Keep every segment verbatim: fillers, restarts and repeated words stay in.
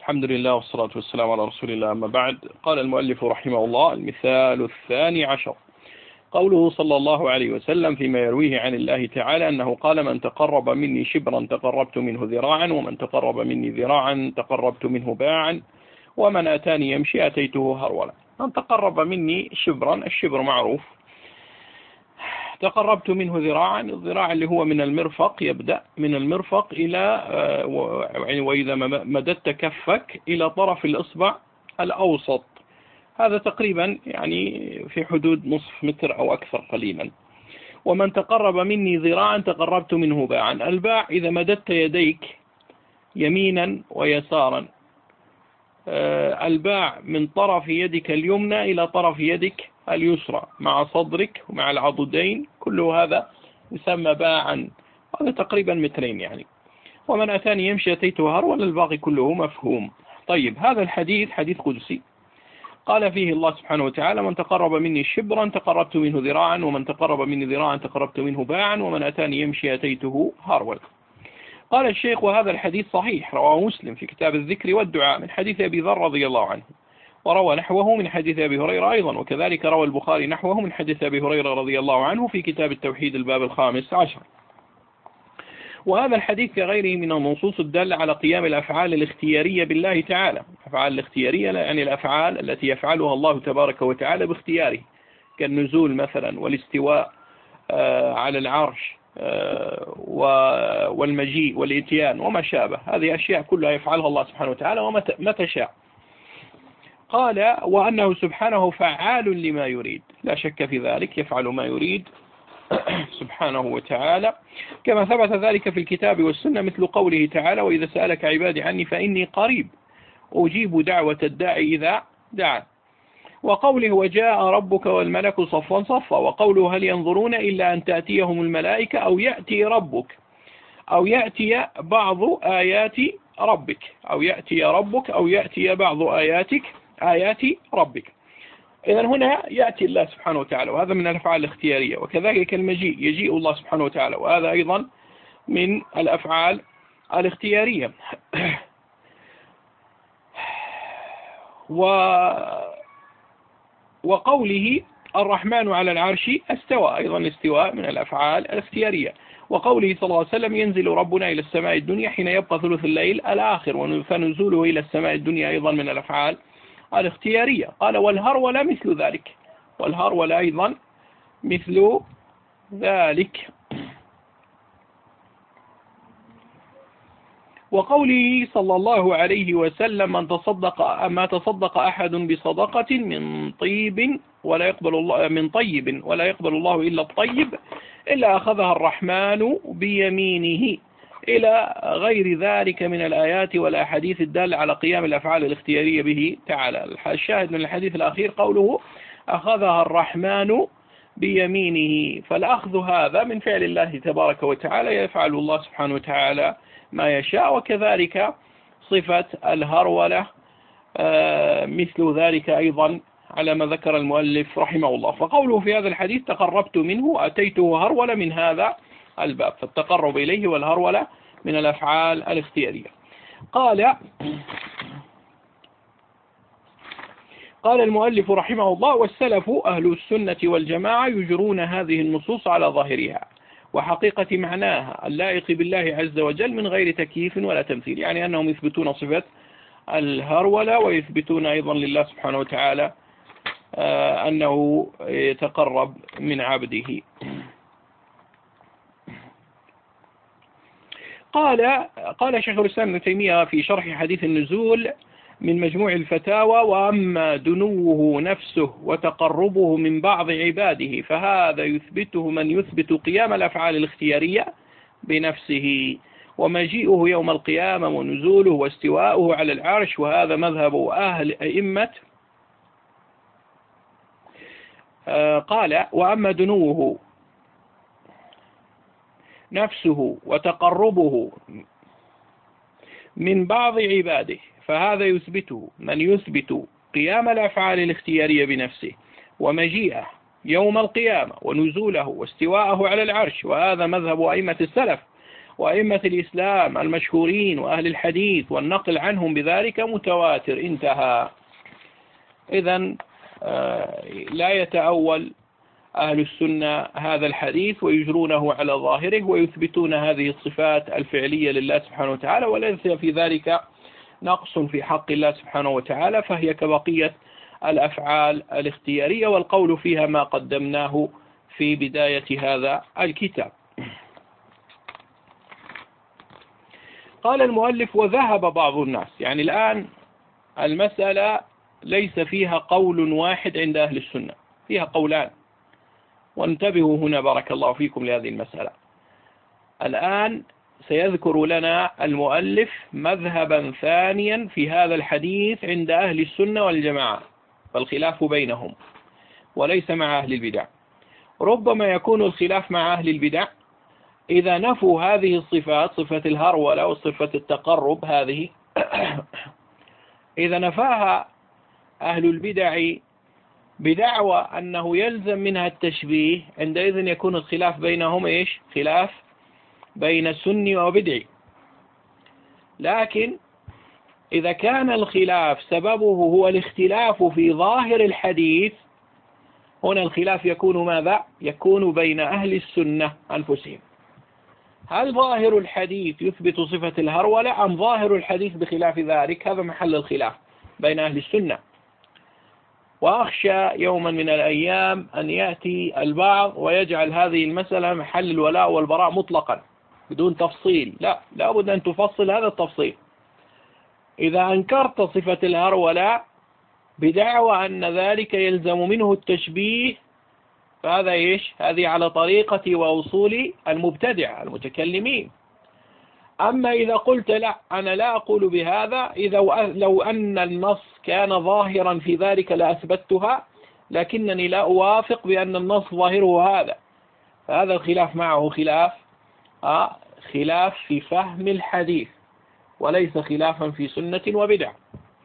الحمد لله والصلاة والسلام على رسول الله. أما بعد، قال المؤلف رحمه الله: المثال الثاني عشر قوله صلى الله عليه وسلم فيما يرويه عن الله تعالى أنه قال: من تقرب مني شبرا تقربت منه ذراعا، ومن تقرب مني ذراعا تقربت منه باعا، ومن أتاني يمشي أتيته هرولا. من تقرب مني شبرا، الشبر معروف، تقربت منه ذراعا، الذراع اللي هو من المرفق، يبدأ من المرفق إلى وإذا مددت كفك إلى طرف الإصبع الأوسط، هذا تقريبا يعني في حدود نصف متر أو أكثر قليلا. ومن تقرب مني ذراعا تقربت منه باعا، الباع إذا مددت يديك يمينا ويسارا، الباع من طرف يدك اليمنى إلى طرف يدك اليسرى مع صدرك ومع العضدين، كل هذا يسمى باعا، هذا تقريبا مترين يعني. ومن أتاني يمشي أتيته هرولا، الباقي كله مفهوم. طيب، هذا الحديث حديث قدسي قال فيه الله سبحانه وتعالى: من تقرب مني شبرا تقربت منه ذراعا، ومن تقرب مني ذراعا تقربت منه باعا، ومن أتاني يمشي أتيته هرولا. قال الشيخ: وهذا الحديث صحيح، رواه مسلم في كتاب الذكر والدعاء من حديث أبي ذر رضي الله عنه، وروى نحوه من حديث أبي هريرة أيضا، وكذلك روى البخاري نحوه من حديث أبي هريرة رضي الله عنه في كتاب التوحيد الباب الخامس عشر. وهذا الحديث كغيره من النصوص الدالة على قيام الأفعال الاختيارية بالله تعالى. الأفعال الاختيارية يعني الأفعال التي يفعلها الله تبارك وتعالى باختياره، كالنزول مثلا، والاستواء على العرش، والمجيء والإتيان وما شابه، هذه أشياء كلها يفعلها الله سبحانه وتعالى ومتى شاء. قال: وأنه سبحانه فعال لما يريد، لا شك في ذلك، يفعل ما يريد سبحانه وتعالى، كما ثبت ذلك في الكتاب والسنة، مثل قوله تعالى: وإذا سألك عبادي عني فإني قريب أجيب دعوة الداعي إذا دعا. وقوله: وجاء ربك والملك صفا صفا. وقوله: هل ينظرون إلا أن تأتيهم الملائكة أو يأتي ربك أو يأتي بعض آيات ربك أو يأتي ربك أو يأتي بعض آياتك آيات ربك. إذن هنا يأتي الله سبحانه وتعالى، وهذا من الأفعال الاختيارية. وكذلك المجيء، يجيء الله سبحانه وتعالى، وهذا أيضا من الأفعال الاختيارية. و وقوله: الرحمن على العرش استوى، أيضا الاستواء من الأفعال الاختيارية. وقوله صلى الله عليه وسلم: ينزل ربنا إلى السماء الدنيا حين يبقى ثلث الليل الآخر، فنزوله إلى السماء الدنيا أيضا من الأفعال الاختيارية. قال: والهرولة مثل ذلك، والهرولة أيضا مثل ذلك. وقوله صلى الله عليه وسلم: من تصدق ما تصدق أحد بصدقة من طيب ولا يقبل الله من طيب ولا يقبل الله إلا الطيب إلا أخذها الرحمن بيمينه، إلى غير ذلك من الآيات والأحاديث الدالة على قيام الأفعال الاختيارية به تعالى. الشاهد من الحديث الأخير قوله: أخذها الرحمن بيمينه، فالأخذ هذا من فعل الله تبارك وتعالى، يفعل الله سبحانه وتعالى ما يشاء. وكذلك صفة الهرولة مثل ذلك أيضا على ما ذكر المؤلف رحمه الله. فقوله في هذا الحديث: تقربت منه أتيته هرولة، من هذا الباب، فالتقرب إليه والهرولة من الأفعال الاختيارية. قال قال المؤلف رحمه الله: والسلف أهل السنة والجماعة يجرون هذه النصوص على ظاهرها وحقيقة معناها اللائق بالله عز وجل من غير تكييف ولا تمثيل، يعني أنهم يثبتون صفة الهرولة، ويثبتون أيضا لله سبحانه وتعالى أنه يتقرب من عبده. قال قال شيخ الإسلام ابن تيمية في شرح حديث النزول من مجموع الفتاوى: وأما دنوه نفسه وتقربه من بعض عباده فهذا يثبته من يثبت قيام الأفعال الاختيارية بنفسه، ومجيئه يوم القيامة ونزوله واستواءه على العرش، وهذا مذهب أهل أئمة. قال: وأما دنوه نفسه وتقربه من بعض عباده فهذا يثبته من يثبت قيام الأفعال الاختيارية بنفسه، ومجيئه يوم القيامة ونزوله واستواءه على العرش، وهذا مذهب أئمة السلف. وأئمة الإسلام المشهورين وأهل الحديث والنقل عنهم بذلك متواتر. انتهى. إذن لا يتأول أهل السنة هذا الحديث ويجرونه على ظاهره ويثبتون هذه الصفات الفعلية لله سبحانه وتعالى، وليس في ذلك نقص في حق الله سبحانه وتعالى، فهي كبقية الأفعال الاختيارية، والقول فيها ما قدمناه في بداية هذا الكتاب. قال المؤلف: وذهب بعض الناس. يعني الآن المسألة ليس فيها قول واحد عند أهل السنة، فيها قولان، وانتبهوا هنا بارك الله فيكم لهذه المسألة. الآن سيذكر لنا المؤلف مذهبا ثانيا في هذا الحديث عند أهل السنة والجماعة، فالخلاف بينهم وليس مع أهل البدع. ربما يكون الخلاف مع أهل البدع إذا نفوا هذه الصفات، صفة الهرولة وصفة التقرب هذه إذا نفاها أهل البدع بدعوى أنه يلزم منها التشبيه، عندئذ يكون الخلاف بينهم إيش؟ خلاف بين السني وبدعي. لكن إذا كان الخلاف سببه هو الاختلاف في ظاهر الحديث، هنا الخلاف يكون ماذا؟ يكون بين أهل السنة أنفسهم. هل ظاهر الحديث يثبت صفة الهرولة أم ظاهر الحديث بخلاف ذلك؟ هذا محل الخلاف بين أهل السنة. وأخشى يوما من الأيام أن يأتي البعض ويجعل هذه المسألة محل الولاء والبراء مطلقا بدون تفصيل. لا، لابد أن تفصل هذا التفصيل. إذا أنكرت صفة الهرولة بدعوى أن ذلك يلزم منه التشبيه، فهذا إيش؟ هذه على طريقة وأصول المبتدع المتكلمين. أما إذا قلت لا، أنا لا أقول بهذا، إذا لو أن النص كان ظاهرا في ذلك لأثبتها، لكنني لا أوافق بأن النص ظاهره هذا، فهذا الخلاف معه خلاف آه خلاف في فهم الحديث وليس خلافا في سنة وبدع.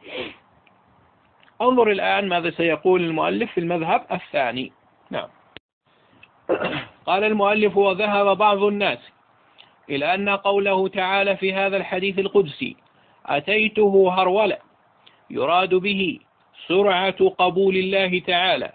انظر الآن ماذا سيقول المؤلف في المذهب الثاني. نعم. قال المؤلف: وذهب بعض الناس إلى أن قوله تعالى في هذا الحديث القدسي أتيته هرولة يراد به سرعة قبول الله تعالى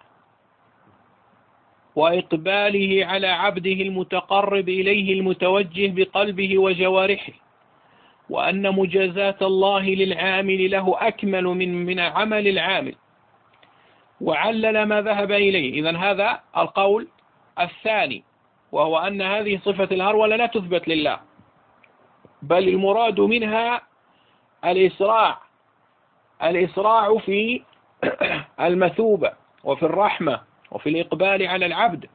وإقباله على عبده المتقرب إليه المتوجه بقلبه وجوارحه، وأن مجازاة الله للعامل له أكمل من من عمل العامل، وعلل ما ذهب إليه. إذن هذا القول الثاني، وهو أن هذه صفة الهرولة لا تثبت لله، بل المراد منها الإسراع الإسراع في المثوبة وفي الرحمة وفي الإقبال على العبد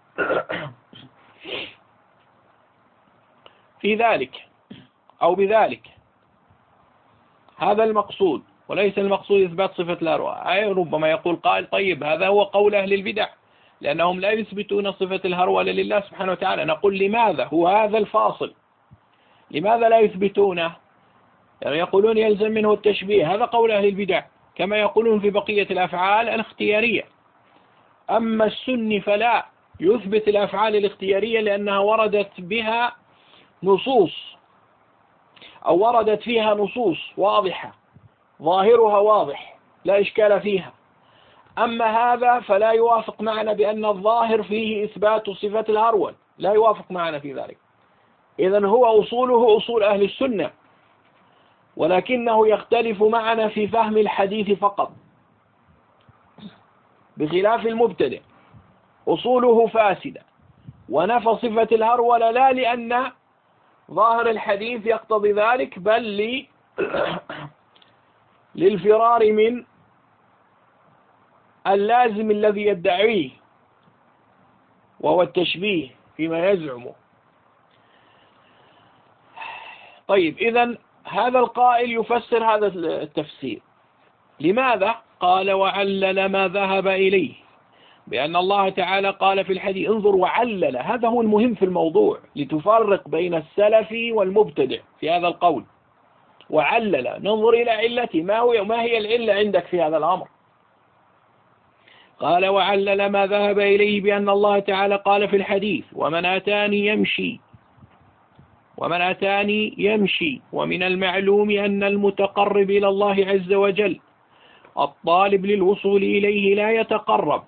في ذلك أو بذلك. هذا المقصود، وليس المقصود إثبات صفة الهرولة. أي ربما يقول قائل: طيب هذا هو قول أهل البدع لأنهم لا يثبتون صفة الهرولة لله سبحانه وتعالى. نقول: لماذا؟ هو هذا الفاصل، لماذا لا يثبتونه؟ يعني يقولون يلزم منه التشبيه، هذا قول أهل البدع، كما يقولون في بقية الأفعال الاختيارية. أما السني فلا يثبت الأفعال الاختيارية لأنها وردت بها نصوص أو وردت فيها نصوص واضحة ظاهرها واضح لا إشكال فيها. أما هذا فلا يوافق معنا بأن الظاهر فيه إثبات صفة الهرول، لا يوافق معنا في ذلك. إذن هو أصوله أصول أهل السنة، ولكنه يختلف معنا في فهم الحديث فقط، بخلاف المبتدع أصوله فاسدة ونفى صفة الهرولة لا لأن ظاهر الحديث يقتضي ذلك، بل لي للفرار من اللازم الذي يدعيه وهو التشبيه فيما يزعمه. طيب، إذن هذا القائل يفسر هذا التفسير. لماذا؟ قال: وعلل ما ذهب إليه بأن الله تعالى قال في الحديث. انظر، وعلل، هذا هو المهم في الموضوع، لتفرق بين السلف والمبتدع في هذا القول. وعلل، ننظر إلى علته، ما هو ما هي العلة عندك في هذا الأمر؟ قال: وعلل ما ذهب إليه بأن الله تعالى قال في الحديث: ومن أتاني يمشي ومن أتاني يمشي. ومن المعلوم أن المتقرب إلى الله عز وجل الطالب للوصول إليه لا يتقرب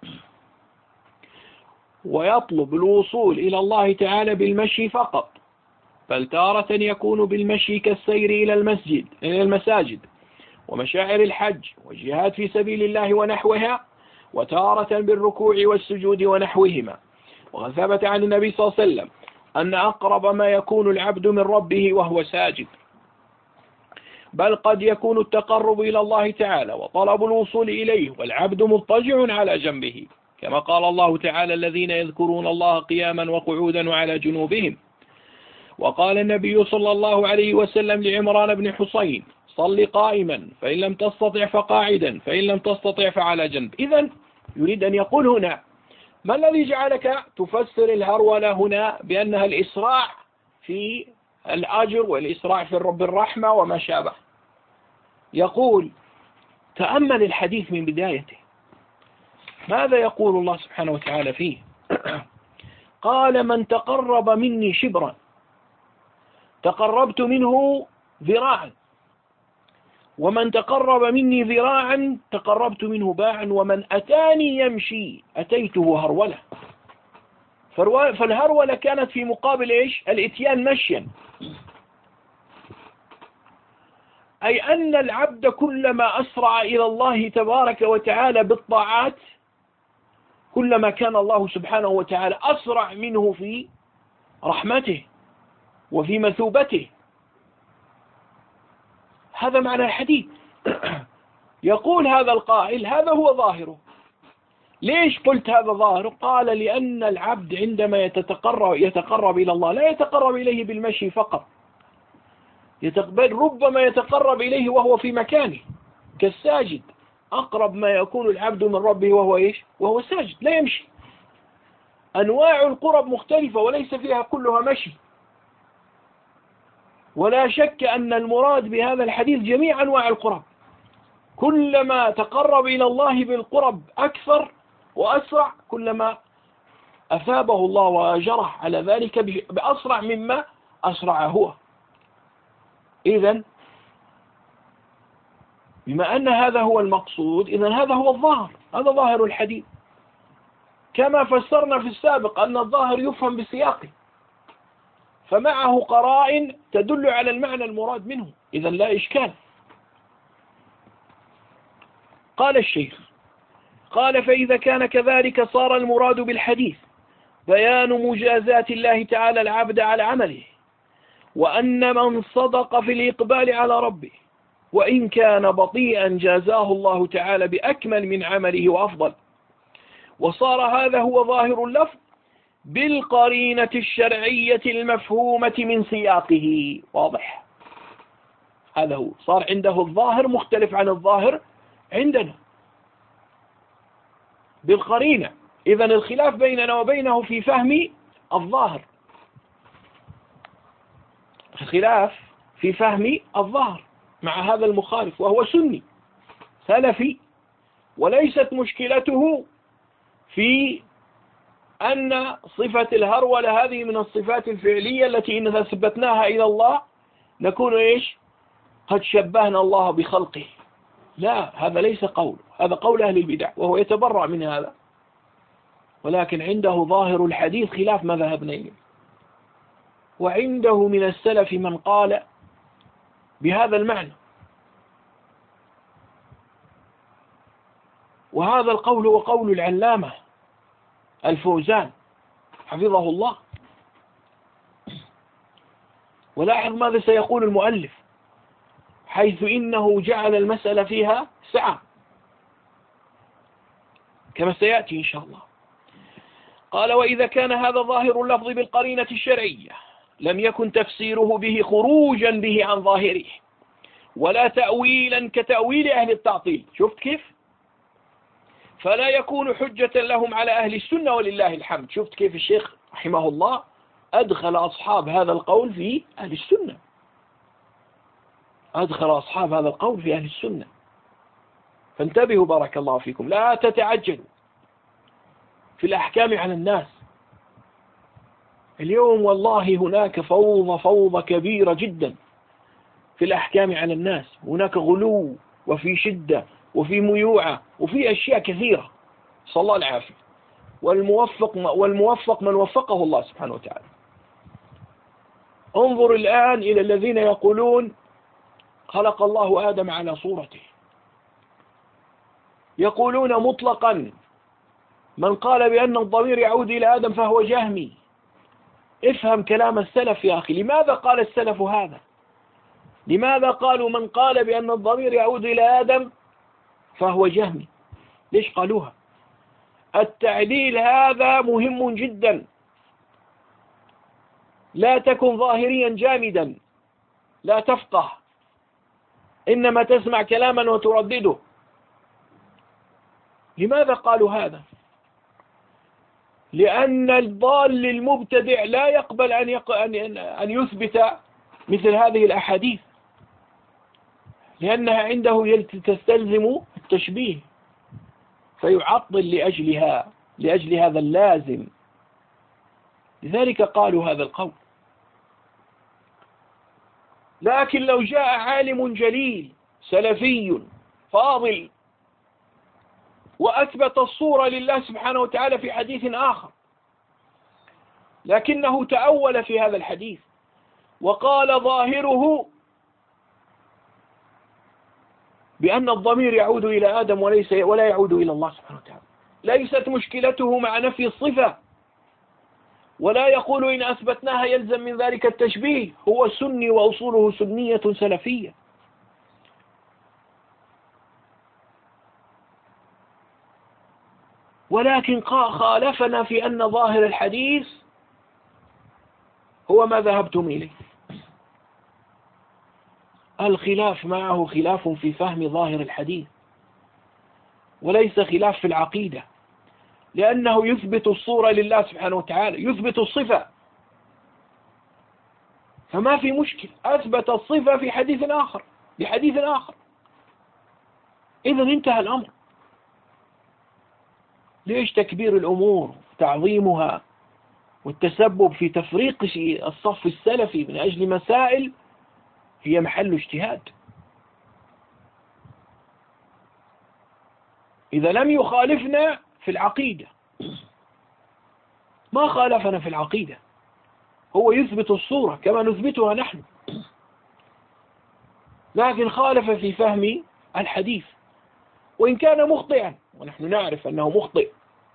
ويطلب الوصول إلى الله تعالى بالمشي فقط، بل تارة يكون بالمشي كالسير إلى المسجد إلى المساجد ومشاعر الحج والجهاد في سبيل الله ونحوها، وتارة بالركوع والسجود ونحوهما. وقد ثبت عن النبي صلى الله عليه وسلم أن أقرب ما يكون العبد من ربه وهو ساجد، بل قد يكون التقرب إلى الله تعالى وطلب الوصول إليه والعبد مضطجع على جنبه، كما قال الله تعالى: الذين يذكرون الله قياما وقعودا وعلى جنوبهم. وقال النبي صلى الله عليه وسلم لعمران بن حصين: صل قائما، فإن لم تستطع فقاعدا، فإن لم تستطع فعلى جنب. إذن يريد أن يقول هنا: ما الذي جعلك تفسر الهرولة هنا بأنها الإسراع في الأجر والإسراع في الرب الرحمة وما شابه؟ يقول: تأمل الحديث من بدايته، ماذا يقول الله سبحانه وتعالى فيه؟ قال: من تقرب مني شبرا تقربت منه ذراعا، ومن تقرب مني ذراعا تقربت منه باعا، ومن أتاني يمشي أتيته هرولة. فالهرولة كانت في مقابل إيش؟ الإتيان مشيا، أي أن العبد كلما أسرع إلى الله تبارك وتعالى بالطاعات كلما كان الله سبحانه وتعالى أسرع منه في رحمته وفي مثوبته. هذا معنى الحديث. يقول هذا القائل: هذا هو ظاهره. ليش قلت هذا ظاهره؟ قال: لأن العبد عندما يتقرب, يتقرب إلى الله لا يتقرب إليه بالمشي فقط، يتقبل ربما يتقرب إليه وهو في مكانه كالساجد. أقرب ما يكون العبد من ربه وهو إيش؟ وهو ساجد، لا يمشي. أنواع القرب مختلفة وليس فيها كلها مشي. ولا شك أن المراد بهذا الحديث جميع أنواع القرب، كلما تقرب إلى الله بالقرب أكثر وأسرع كلما أثابه الله وأجره على ذلك بأسرع مما أسرع هو. إذن بما أن هذا هو المقصود، إذن هذا هو الظاهر، هذا ظاهر الحديث، كما فسرنا في السابق أن الظاهر يفهم بسياقه، فمعه قرائن تدل على المعنى المراد منه، إذن لا إشكال. قال الشيخ: قال: فإذا كان كذلك صار المراد بالحديث بيان مجازات الله تعالى العبد على عمله، وأن من صدق في الإقبال على ربه وإن كان بطيئا جازاه الله تعالى بأكمل من عمله وأفضل. وصار هذا هو ظاهر اللفظ بالقرينة الشرعية المفهومة من سياقه. واضح؟ هذا هو، صار عنده الظاهر مختلف عن الظاهر عندنا بالقرينة. إذن الخلاف بيننا وبينه في فهم الظاهر، الخلاف في فهم الظاهر مع هذا المخالف وهو سني سلفي، وليست مشكلته في أن صفة الهرولة هذه من الصفات الفعلية التي إن ثبتناها إلى الله نكون إيش؟ قد شبهنا الله بخلقه. لا، هذا ليس قول، هذا قول أهل البدع وهو يتبرع من هذا، ولكن عنده ظاهر الحديث خلاف ما ذهبنا إليه. وعنده من السلف من قال بهذا المعنى، وهذا القول هو قول العلامة الفوزان حفظه الله. ولاحظ ماذا سيقول المؤلف، حيث إنه جعل المسألة فيها سعة كما سيأتي إن شاء الله. قال: وإذا كان هذا ظاهر اللفظ بالقرينة الشرعية لم يكن تفسيره به خروجا به عن ظاهره ولا تأويلا كتأويل أهل التعطيل. شفت كيف؟ فلا يكون حجة لهم على أهل السنة ولله الحمد. شفت كيف الشيخ رحمه الله أدخل أصحاب هذا القول في أهل السنة، أدخل أصحاب هذا القول في أهل السنة. فانتبهوا بارك الله فيكم، لا تتعجلوا في الأحكام على الناس. اليوم والله هناك فوضى فوضى كبيرة جدا في الأحكام على الناس، هناك غلو وفي شدة وفي ميوعة وفي أشياء كثيرة، صلى الله العافية. والموفق والموفق من وفقه الله سبحانه وتعالى. انظر الآن إلى الذين يقولون خلق الله آدم على صورته، يقولون مطلقا من قال بأن الضمير يعود إلى آدم فهو جهمي. افهم كلام السلف يا أخي، لماذا قال السلف هذا؟ لماذا قالوا من قال بأن الضمير يعود إلى آدم فهو جهمي؟ ليش قالوها؟ التعديل هذا مهم جدا. لا تكن ظاهريا جامدا لا تفقه، إنما تسمع كلاما وتردده. لماذا قالوا هذا؟ لأن الضال المبتدع لا يقبل أن يق... أن يثبت مثل هذه الأحاديث، لأنها عنده تستلزم التشبيه فيعطل لأجلها لأجل هذا اللازم. لذلك قالوا هذا القول. لكن لو جاء عالم جليل سلفي فاضل وأثبت الصورة لله سبحانه وتعالى في حديث آخر، لكنه تأول في هذا الحديث وقال ظاهره بأن الضمير يعود إلى آدم وليس ولا يعود إلى الله سبحانه وتعالى، ليست مشكلته مع نفي الصفة، ولا يقول إن أثبتناها يلزم من ذلك التشبيه، هو سني وأصوله سنية سلفية. ولكن خالفنا في أن ظاهر الحديث هو ما ذهبتم إليه. الخلاف معه خلاف في فهم ظاهر الحديث وليس خلاف في العقيدة، لأنه يثبت الصورة لله سبحانه وتعالى، يثبت الصفة، فما في مشكل. أثبت الصفة في حديث آخر بحديث آخر، إذا انتهى الأمر. ليش تكبير الأمور تعظيمها والتسبب في تفريق الصف السلفي من أجل مسائل هي محل اجتهاد؟ إذا لم يخالفنا في العقيدة، ما خالفنا في العقيدة، هو يثبت الصورة كما نثبتها نحن، لكن خالف في فهم الحديث وإن كان مخطئا، ونحن نعرف أنه مخطئ،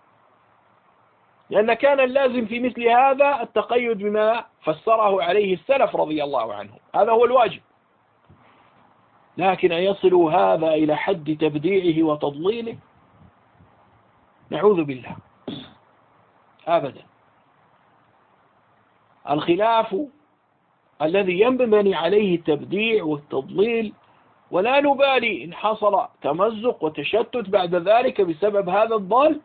لأن كان اللازم في مثل هذا التقيد بما فسره عليه السلف رضي الله عنهم، هذا هو الواجب. لكن أن يصلوا هذا إلى حد تبديعه وتضليله نعوذ بالله، أبدا. الخلاف الذي ينبني عليه التبديع والتضليل، ولا نبالي إن حصل تمزق وتشتت بعد ذلك بسبب هذا الضال،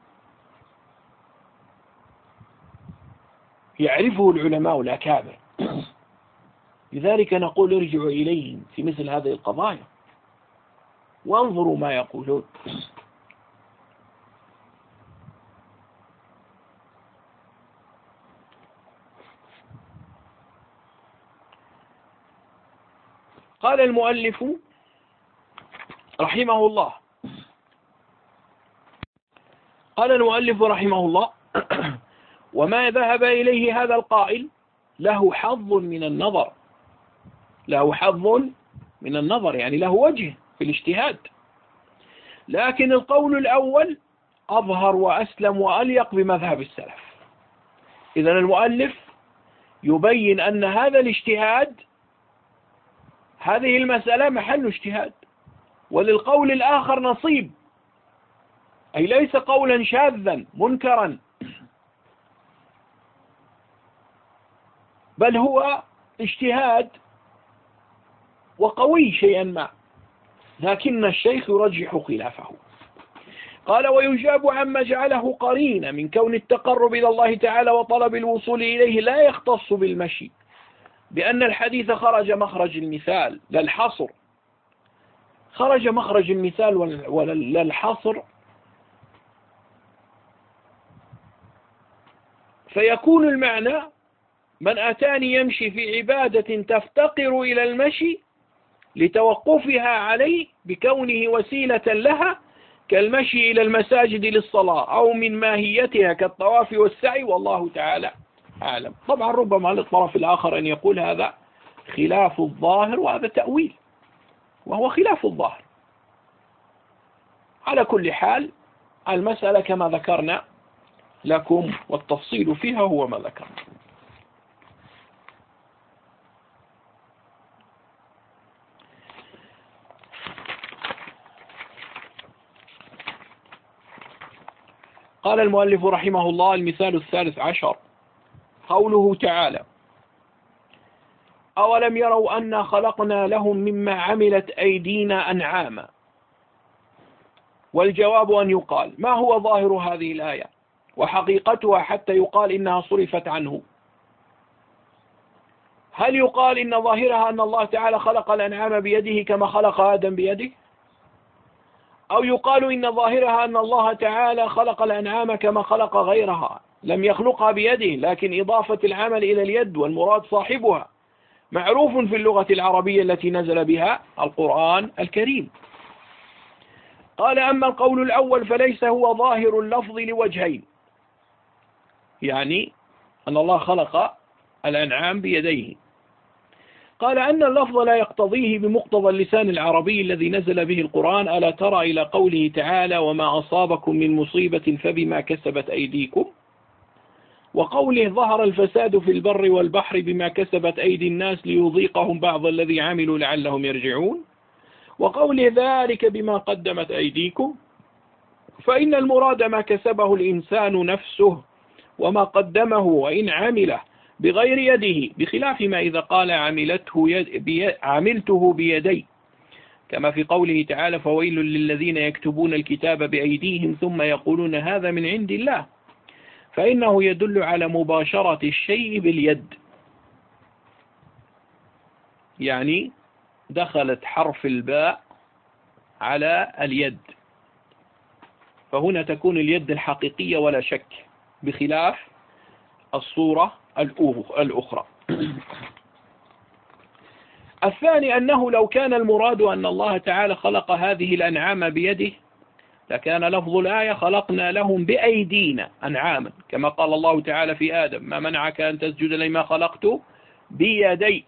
يعرفه العلماء الأكابر. لذلك نقول ارجعوا إليهم في مثل هذه القضايا وانظروا ما يقولون. قال المؤلف رحمه الله قال المؤلف رحمه الله وما ذهب إليه هذا القائل له حظ من النظر، له حظ من النظر يعني له وجه في الاجتهاد، لكن القول الأول أظهر وأسلم وأليق بمذهب السلف. إذن المؤلف يبين أن هذا الاجتهاد، هذه المسألة محل اجتهاد، وللقول الآخر نصيب، أي ليس قولا شاذا منكرا، بل هو اجتهاد وقوي شيئا ما، لكن الشيخ يرجح خلافه. قال ويجاب عما جعله قرينة من كون التقرب إلى الله تعالى وطلب الوصول إليه لا يختص بالمشي، بأن الحديث خرج مخرج المثال لا الحصر، خرج مخرج المثال ولا الحصر، فيكون المعنى من أتاني يمشي في عبادة تفتقر إلى المشي لتوقفها عليه بكونه وسيلة لها كالمشي إلى المساجد للصلاة أو من ماهيتها كالطواف والسعي، والله تعالى أعلم. طبعا ربما للطرف الآخر أن يقول هذا خلاف الظاهر وهذا تأويل، وهو خلاف الظاهر. على كل حال المسألة كما ذكرنا لكم، والتفصيل فيها هو ما ذكرنا. قال المؤلف رحمه الله: المثال الثالث عشر قوله تعالى: أولم يروا أنا خلقنا لهم مما عملت أيدينا أنعاما. والجواب أن يقال: ما هو ظاهر هذه الآية وحقيقتها حتى يقال إنها صرفت عنه؟ هل يقال إن ظاهرها أن الله تعالى خلق الأنعام بيده كما خلق آدم بيده؟ أو يقال إن ظاهرها أن الله تعالى خلق الأنعام كما خلق غيرها، لم يخلقها بيده لكن إضافة العمل إلى اليد والمراد صاحبها معروف في اللغة العربية التي نزل بها القرآن الكريم. قال: أما القول الأول فليس هو ظاهر اللفظ لوجهين، يعني أن الله خلق الأنعام بيديه. قال: أن اللفظ لا يقتضيه بمقتضى اللسان العربي الذي نزل به القرآن. ألا ترى إلى قوله تعالى: وما أصابكم من مصيبة فبما كسبت أيديكم، وقوله: ظهر الفساد في البر والبحر بما كسبت أيدي الناس ليذيقهم بعض الذي عملوا لعلهم يرجعون، وقوله: ذلك بما قدمت أيديكم. فإن المراد ما كسبه الإنسان نفسه وما قدمه وإن عمله بغير يده، بخلاف ما إذا قال عملته يد بي عملته بيدي، كما في قوله تعالى: فويل للذين يكتبون الكتاب بأيديهم ثم يقولون هذا من عند الله، فإنه يدل على مباشرة الشيء باليد، يعني دخلت حرف الباء على اليد، فهنا تكون اليد الحقيقية ولا شك، بخلاف الصورة الأخرى. الثاني أنه لو كان المراد أن الله تعالى خلق هذه الأنعام بيده لكان لفظ الآية: خلقنا لهم بأيدينا أنعاما، كما قال الله تعالى في آدم: ما منعك أن تسجد لما خلقت بيدي،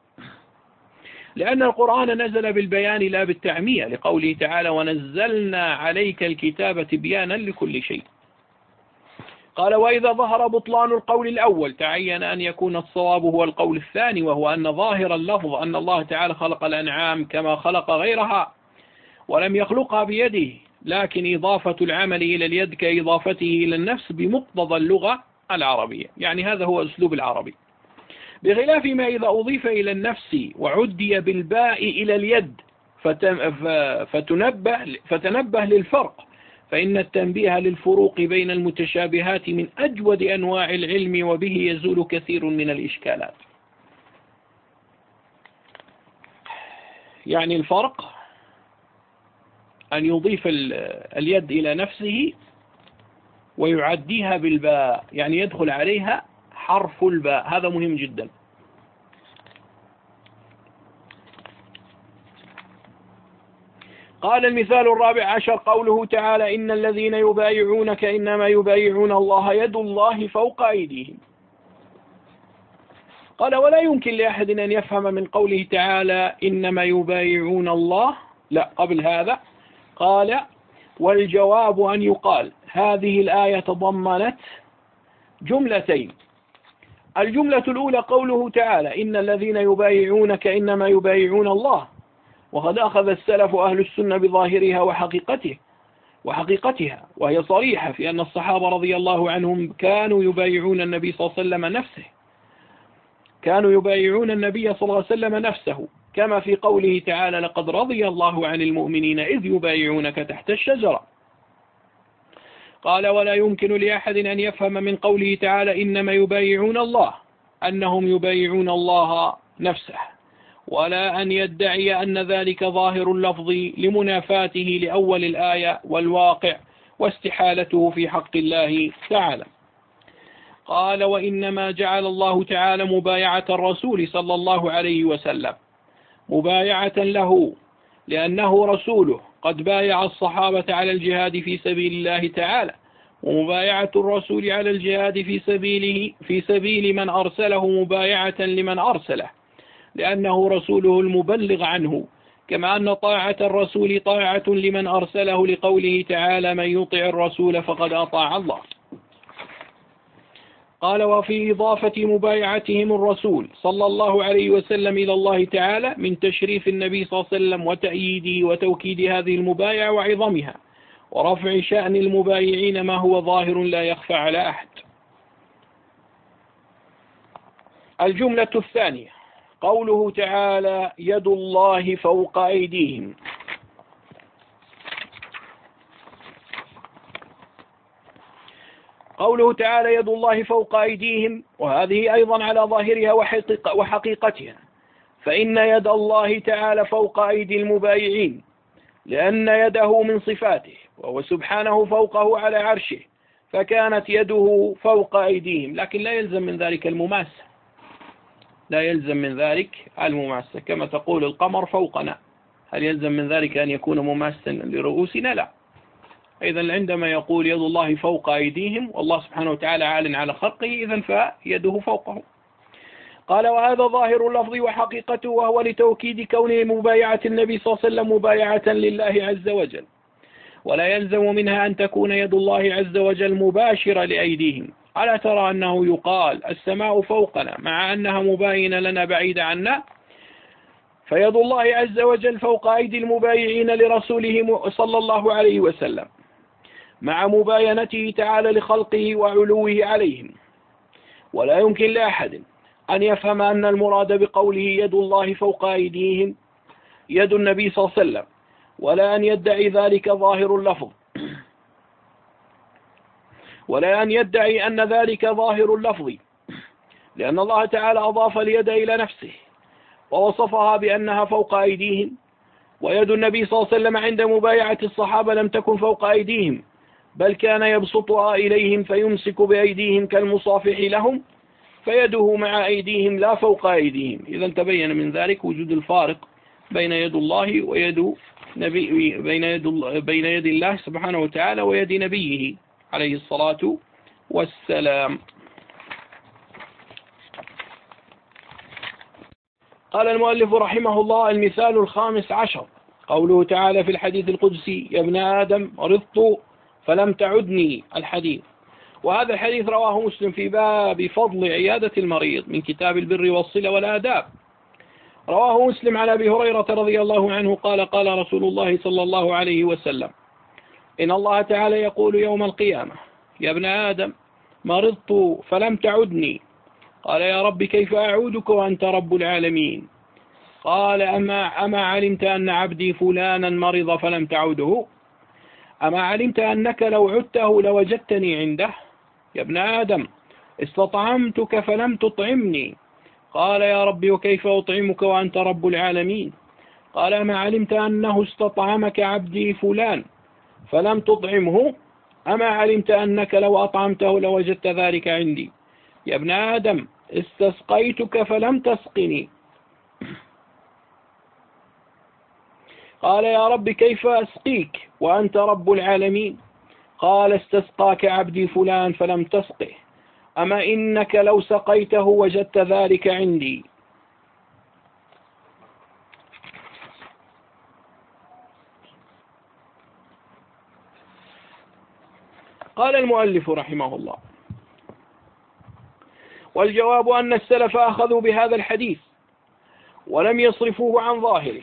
لأن القرآن نزل بالبيان لا بالتعمية، لقوله تعالى: ونزلنا عليك الكتاب تبيانا لكل شيء. قال: وإذا ظهر بطلان القول الأول تعين أن يكون الصواب هو القول الثاني، وهو أن ظاهر اللفظ أن الله تعالى خلق الأنعام كما خلق غيرها ولم يخلقها بيده، لكن إضافة العمل إلى اليد كإضافته إلى النفس بمقتضى اللغة العربية، يعني هذا هو أسلوب العربي، بخلاف ما إذا أضيف إلى النفس وعدي بالباء إلى اليد فتنبه, فتنبه للفرق، فإن التنبيه للفروق بين المتشابهات من أجود أنواع العلم، وبه يزول كثير من الإشكالات. يعني الفرق أن يضيف اليد إلى نفسه ويعديها بالباء، يعني يدخل عليها حرف الباء، هذا مهم جدا. قال: المثال الرابع عشر قوله تعالى: إن الذين يبايعونك إنما يبايعون الله يد الله فوق أيديهم. قال: ولا يمكن لأحد أن يفهم من قوله تعالى إنما يبايعون الله، لا، قبل هذا قال: والجواب أن يقال هذه الآية تضمنت جملتين. الجملة الأولى قوله تعالى: إن الذين يبايعونك إنما يبايعون الله، وقد أخذ السلف أهل السنة بظاهرها وحقيقته وحقيقتها، وهي صريحة في أن الصحابة رضي الله عنهم كانوا يبايعون النبي صلى الله عليه وسلم نفسه كانوا يبايعون النبي صلى الله عليه وسلم نفسه، كما في قوله تعالى: لقد رضي الله عن المؤمنين إذ يبايعونك تحت الشجرة. قال: ولا يمكن لأحد أن يفهم من قوله تعالى إنما يبايعون الله أنهم يبايعون الله نفسه، ولا أن يدعي أن ذلك ظاهر اللفظ لمنافاته لأول الآية والواقع واستحالته في حق الله تعالى. قال: وإنما جعل الله تعالى مبايعة الرسول صلى الله عليه وسلم مبايعة له لأنه رسوله قد بايع الصحابة على الجهاد في سبيل الله تعالى، ومبايعة الرسول على الجهاد في سبيله في سبيل من أرسله مبايعة لمن أرسله، لأنه رسوله المبلغ عنه، كما أن طاعة الرسول طاعة لمن أرسله، لقوله تعالى: من يطع الرسول فقد أطاع الله. قال: وفي إضافة مبايعتهم الرسول صلى الله عليه وسلم إلى الله تعالى من تشريف النبي صلى الله عليه وسلم وتأييده وتوكيد هذه المبايعة وعظمها ورفع شأن المبايعين ما هو ظاهر لا يخفى على أحد. الجملة الثانية: قوله تعالى: يد الله فوق أيديهم. قوله تعالى: يد الله فوق أيديهم، وهذه أيضا على ظاهرها وحقيقتها، فإن يد الله تعالى فوق أيدي المبايعين، لأن يده من صفاته، وهو سبحانه فوقه على عرشه، فكانت يده فوق أيديهم، لكن لا يلزم من ذلك المماسة، لا يلزم من ذلك المماسة، كما تقول القمر فوقنا، هل يلزم من ذلك أن يكون مماسا لرؤوسنا؟ لا. إذن عندما يقول يد الله فوق أيديهم والله سبحانه وتعالى عال على خلقه، إذن فيده فوقه. قال: وهذا ظاهر اللفظ وحقيقته، وهو لتوكيد كون مبايعة النبي صلى الله عليه وسلم مبايعة لله عز وجل، ولا يلزم منها أن تكون يد الله عز وجل مباشرة لأيديهم. ألا ترى أنه يقال السماء فوقنا مع أنها مباينة لنا بعيدة عنا؟ فيد الله عز وجل فوق أيدي المبايعين لرسوله صلى الله عليه وسلم، مع مباينته تعالى لخلقه وعلوه عليهم. ولا يمكن لأحد أن يفهم أن المراد بقوله يد الله فوق أيديهم يد النبي صلى الله عليه وسلم، ولا أن يدعي ذلك ظاهر اللفظ، ولا أن يدعي أن ذلك ظاهر اللفظ، لأن الله تعالى أضاف اليد إلى نفسه ووصفها بأنها فوق أيديهم، ويد النبي صلى الله عليه وسلم عند مبايعة الصحابة لم تكن فوق أيديهم، بل كان يبسطها إليهم فيمسك بأيديهم كالمصافح لهم، فيده مع أيديهم لا فوق أيديهم. إذا تبين من ذلك وجود الفارق بين يد الله ويد نبي بين يد الله بين يد الله سبحانه وتعالى ويد نبيه عليه الصلاة والسلام. قال المؤلف رحمه الله: المثال الخامس عشر قوله تعالى في الحديث القدسي: يا ابن آدم مرضت فلم تعدني. الحديث، وهذا الحديث رواه مسلم في باب فضل عيادة المريض من كتاب البر والصلة والآداب. رواه مسلم عن أبي هريرة رضي الله عنه قال: قال رسول الله صلى الله عليه وسلم: إن الله تعالى يقول يوم القيامة: يا ابن آدم مرضت فلم تعدني. قال: يا رب كيف أعودك وأنت رب العالمين؟ قال: أما, أما علمت أن عبدي فلانا مرض فلم تعده؟ أما علمت أنك لو عدته لوجدتني عنده؟ يا ابن آدم استطعمتك فلم تطعمني. قال: يا رب وكيف أطعمك وأنت رب العالمين؟ قال: أما علمت أنه استطعمك عبدي فلان فلم تطعمه؟ أما علمت أنك لو أطعمته لوجدت ذلك عندي؟ يا ابن آدم استسقيتك فلم تسقني. قال: يا رب كيف أسقيك وأنت رب العالمين؟ قال: استسقاك عبدي فلان فلم تسقه، أما إنك لو سقيته وجدت ذلك عندي. قال المؤلف رحمه الله: والجواب أن السلف أخذوا بهذا الحديث ولم يصرفوه عن ظاهره،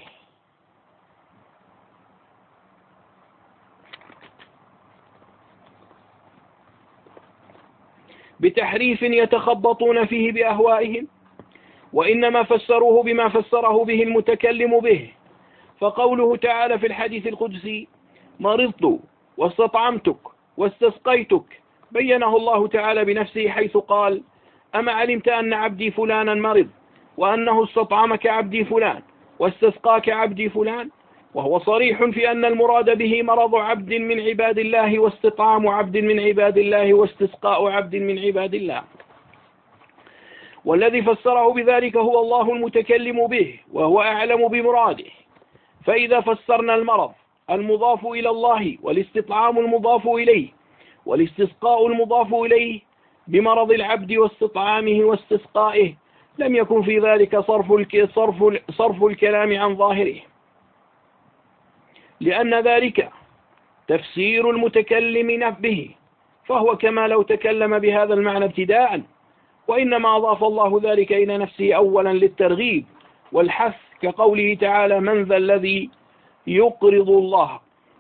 بتحريف يتخبطون فيه بأهوائهم، وإنما فسروه بما فسره به المتكلم به. فقوله تعالى في الحديث القدسي: مرضت واستطعمتك واستسقيتك، بينه الله تعالى بنفسه حيث قال: أما علمت أن عبدي فلانا مرض وأنه استطعمك عبدي فلان واستسقاك عبدي فلان، وهو صريح في أن المراد به مرض عبد من عباد الله واستطعام عبد من عباد الله واستسقاء عبد من عباد الله. والذي فسره بذلك هو الله المتكلم به وهو أعلم بمراده. فإذا فسرنا المرض المضاف إلى الله والاستطعام المضاف إليه والاستسقاء المضاف إليه بمرض العبد واستطعامه واستسقائه لم يكن في ذلك صرف صرف صرف الكلام عن ظاهره، لأن ذلك تفسير المتكلم به، فهو كما لو تكلم بهذا المعنى ابتداء، وإنما أضاف الله ذلك إلى نفسه أولا للترغيب والحث، كقوله تعالى: من ذا الذي يقرض الله.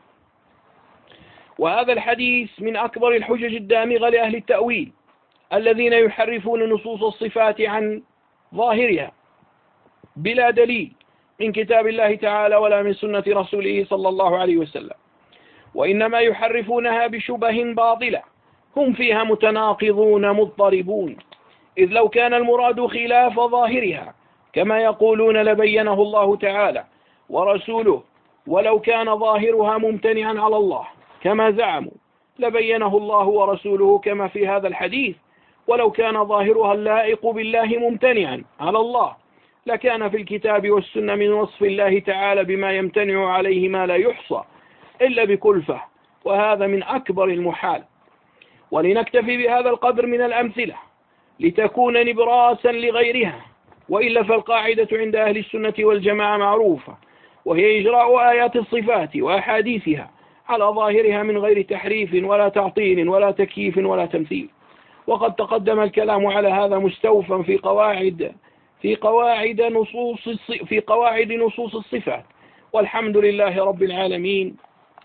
وهذا الحديث من أكبر الحجج الدامغة لأهل التأويل الذين يحرفون نصوص الصفات عن ظاهرها بلا دليل من كتاب الله تعالى ولا من سنة رسوله صلى الله عليه وسلم، وإنما يحرفونها بشبه باطلة هم فيها متناقضون مضطربون، إذ لو كان المراد خلاف ظاهرها كما يقولون لبينه الله تعالى ورسوله، ولو كان ظاهرها ممتنعا على الله كما زعموا لبينه الله ورسوله كما في هذا الحديث، ولو كان ظاهرها اللائق بالله ممتنعا على الله لكان في الكتاب والسنة من وصف الله تعالى بما يمتنع عليه ما لا يحصى إلا بكلفة، وهذا من أكبر المحال. ولنكتفي بهذا القدر من الأمثلة لتكون نبراسا لغيرها، وإلا فالقاعدة عند أهل السنة والجماعة معروفة، وهي إجراء آيات الصفات وأحاديثها على ظاهرها من غير تحريف ولا تعطيل ولا تكييف ولا تمثيل. وقد تقدم الكلام على هذا مستوفا في قواعد في قواعد نصوص في قواعد نصوص الصفات، والحمد لله رب العالمين.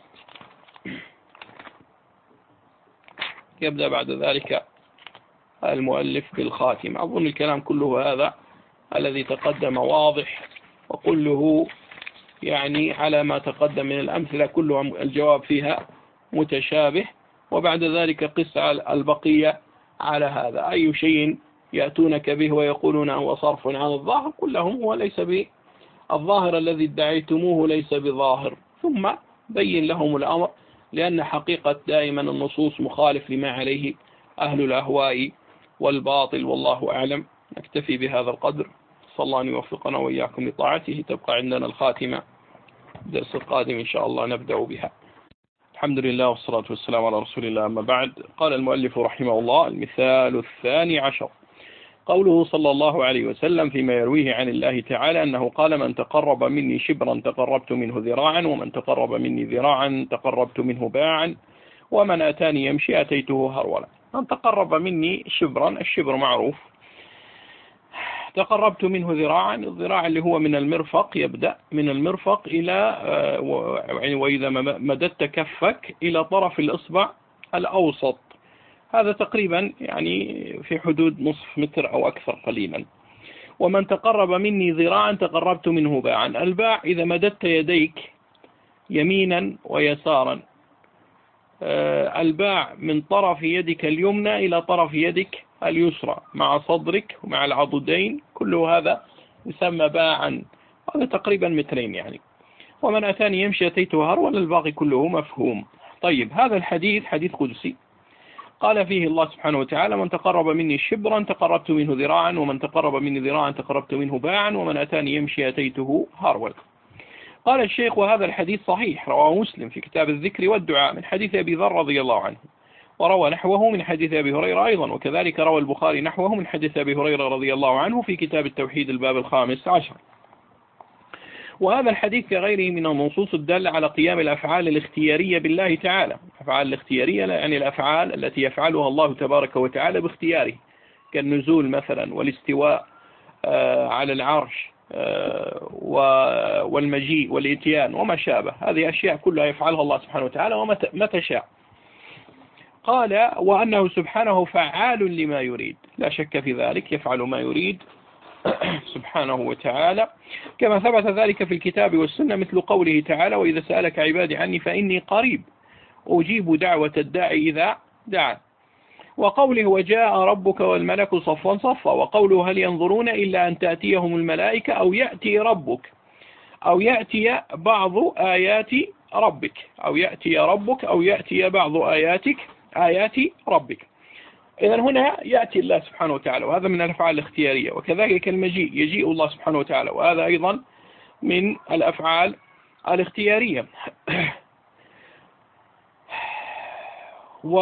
يبدأ بعد ذلك المؤلف بالخاتمة. أظن الكلام كله هذا الذي تقدم واضح، وكله يعني على ما تقدم من الأمثلة كلها الجواب فيها متشابه، وبعد ذلك قس البقية على هذا. أي شيء يأتونك به ويقولون هو صرف عن الظاهر كلهم هو ليس بالظاهر الذي ادعيتموه ليس بظاهر، ثم بين لهم الأمر، لأن حقيقة دائما النصوص مخالف لما عليه أهل الأهواء والباطل، والله أعلم. نكتفي بهذا القدر، صلى الله أن يوفقنا وإياكم لطاعته. تبقى عندنا الخاتمة، الدرس القادم إن شاء الله نبدأ بها. الحمد لله والصلاة والسلام على رسول الله، أما بعد. قال المؤلف رحمه الله: المثال الثاني عشر قوله صلى الله عليه وسلم فيما يرويه عن الله تعالى أنه قال: من تقرب مني شبرا تقربت منه ذراعا، ومن تقرب مني ذراعا تقربت منه باعا، ومن أتاني يمشي أتيته هرولا. من تقرب مني شبرا، الشبر معروف، تقربت منه ذراعا، الذراع اللي هو من المرفق، يبدأ من المرفق إلى وإذا مددت كفك إلى طرف الإصبع الأوسط، هذا تقريبا يعني في حدود نصف متر أو أكثر قليلا. ومن تقرب مني ذراعا تقربت منه باعا، الباع إذا مددت يديك يمينا ويسارا، الباع من طرف يدك اليمنى إلى طرف يدك اليسرى مع صدرك ومع العضدين، كل هذا يسمى باعا، هذا تقريبا مترين يعني. ومن أتاني يمشي أتيته هرولا، الباقي كله مفهوم. طيب، هذا الحديث حديث قدسي قال فيه الله سبحانه وتعالى: من تقرب مني شبرا تقربت منه ذراعا، ومن تقرب مني ذراعا تقربت منه باعا، ومن أتاني يمشي أتيته هرولا. قال الشيخ: وهذا الحديث صحيح، رواه مسلم في كتاب الذكر والدعاء من حديث أبي ذر رضي الله عنه، وروى نحوه من حديث أبي هريرة أيضا، وكذلك روى البخاري نحوه من حديث أبي هريرة رضي الله عنه في كتاب التوحيد الباب الخامس عشر. وهذا الحديث كغيره من النصوص الدالة على قيام الأفعال الاختيارية بالله تعالى. الأفعال الاختيارية يعني الأفعال التي يفعلها الله تبارك وتعالى باختياره، كالنزول مثلا، والاستواء على العرش، والمجيء والإتيان وما شابه، هذه أشياء كلها يفعلها الله سبحانه وتعالى ومتى شاء. قال: وأنه سبحانه فعال لما يريد، لا شك في ذلك، يفعل ما يريد سبحانه وتعالى، كما ثبت ذلك في الكتاب والسنة، مثل قوله تعالى: وإذا سألك عبادي عني فإني قريب أجيب دعوة الداعي إذا دعا. وقوله: وجاء ربك والملك صفا صفا. وقوله: هل ينظرون إلا أن تأتيهم الملائكة أو يأتي ربك أو يأتي بعض آيات ربك أو يأتي ربك أو يأتي بعض آياتك آيات ربك. إذن هنا يأتي الله سبحانه وتعالى، وهذا من الأفعال الاختيارية. وكذلك المجيء، يجيء الله سبحانه وتعالى، وهذا أيضا من الأفعال الاختيارية. و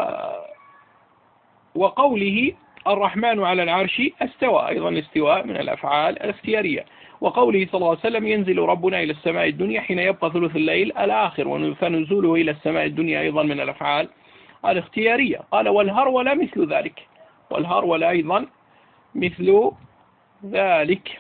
وقوله الرحمن على العرش استوى، أيضا الاستواء من الأفعال الاختيارية. وقوله صلى الله عليه وسلم ينزل ربنا إلى السماء الدنيا حين يبقى ثلث الليل الآخر، فنزوله إلى السماء الدنيا أيضا من الأفعال الاختيارية. قال والهرولة مثل ذلك، والهرولة أيضا مثل ذلك.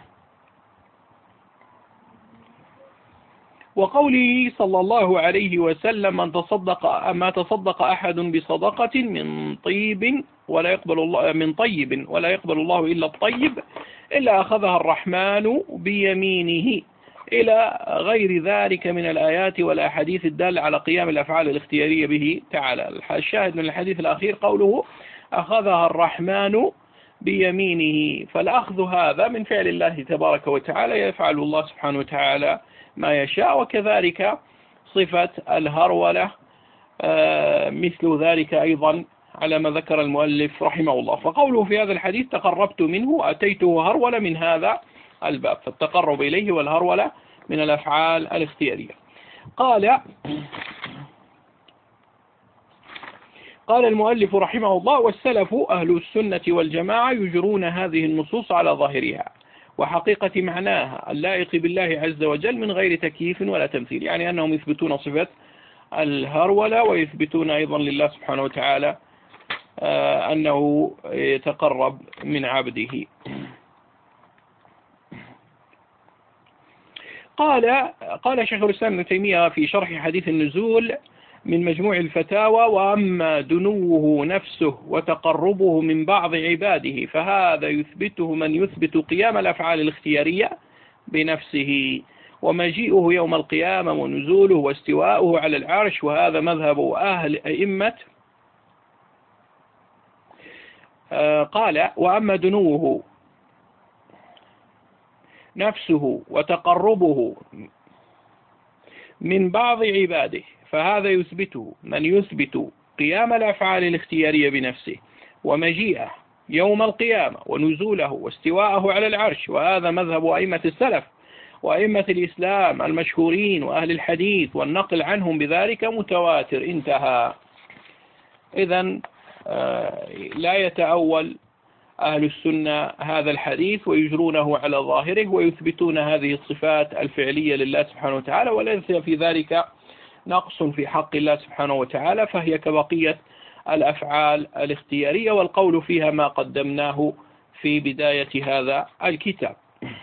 وقوله صلى الله عليه وسلم من تصدق ما تصدق أحد بصدقة من طيب ولا يقبل الله من طيب ولا يقبل الله إلا الطيب إلا أخذها الرحمن بيمينه، إلى غير ذلك من الآيات والأحاديث الدالة على قيام الأفعال الاختيارية به تعالى. الشاهد من الحديث الأخير قوله أخذها الرحمن بيمينه، فالأخذ هذا من فعل الله تبارك وتعالى، يفعل الله سبحانه وتعالى ما يشاء. وكذلك صفة الهرولة مثل ذلك أيضا على ما ذكر المؤلف رحمه الله. فقوله في هذا الحديث تقربت منه أتيته هرولة من هذا الباب، فالتقرب إليه والهرولة من الأفعال الاختيارية. قال قال المؤلف رحمه الله والسلف أهل السنة والجماعة يجرون هذه النصوص على ظاهرها وحقيقة معناها اللائق بالله عز وجل من غير تكييف ولا تمثيل، يعني أنهم يثبتون صفة الهرولة ويثبتون أيضا لله سبحانه وتعالى أنه يتقرب من عبده. قال قال شيخ الإسلام ابن تيمية في شرح حديث النزول من مجموع الفتاوى وأما دنوه نفسه وتقربه من بعض عباده فهذا يثبته من يثبت قيام الأفعال الاختيارية بنفسه ومجيئه يوم القيامة ونزوله واستواءه على العرش، وهذا مذهب أهل أئمة. قال وأما دنوه نفسه وتقربه من بعض عباده فهذا يثبته من يثبت قيام الأفعال الاختيارية بنفسه ومجيئه يوم القيامة ونزوله واستواءه على العرش، وهذا مذهب أئمة السلف وأئمة الإسلام المشهورين وأهل الحديث، والنقل عنهم بذلك متواتر. انتهى. إذن لا يتأول أهل السنة هذا الحديث ويجرونه على ظاهره ويثبتون هذه الصفات الفعلية لله سبحانه وتعالى، وليس في ذلك نقص في حق الله سبحانه وتعالى، فهي كبقية الأفعال الاختيارية، والقول فيها ما قدمناه في بداية هذا الكتاب.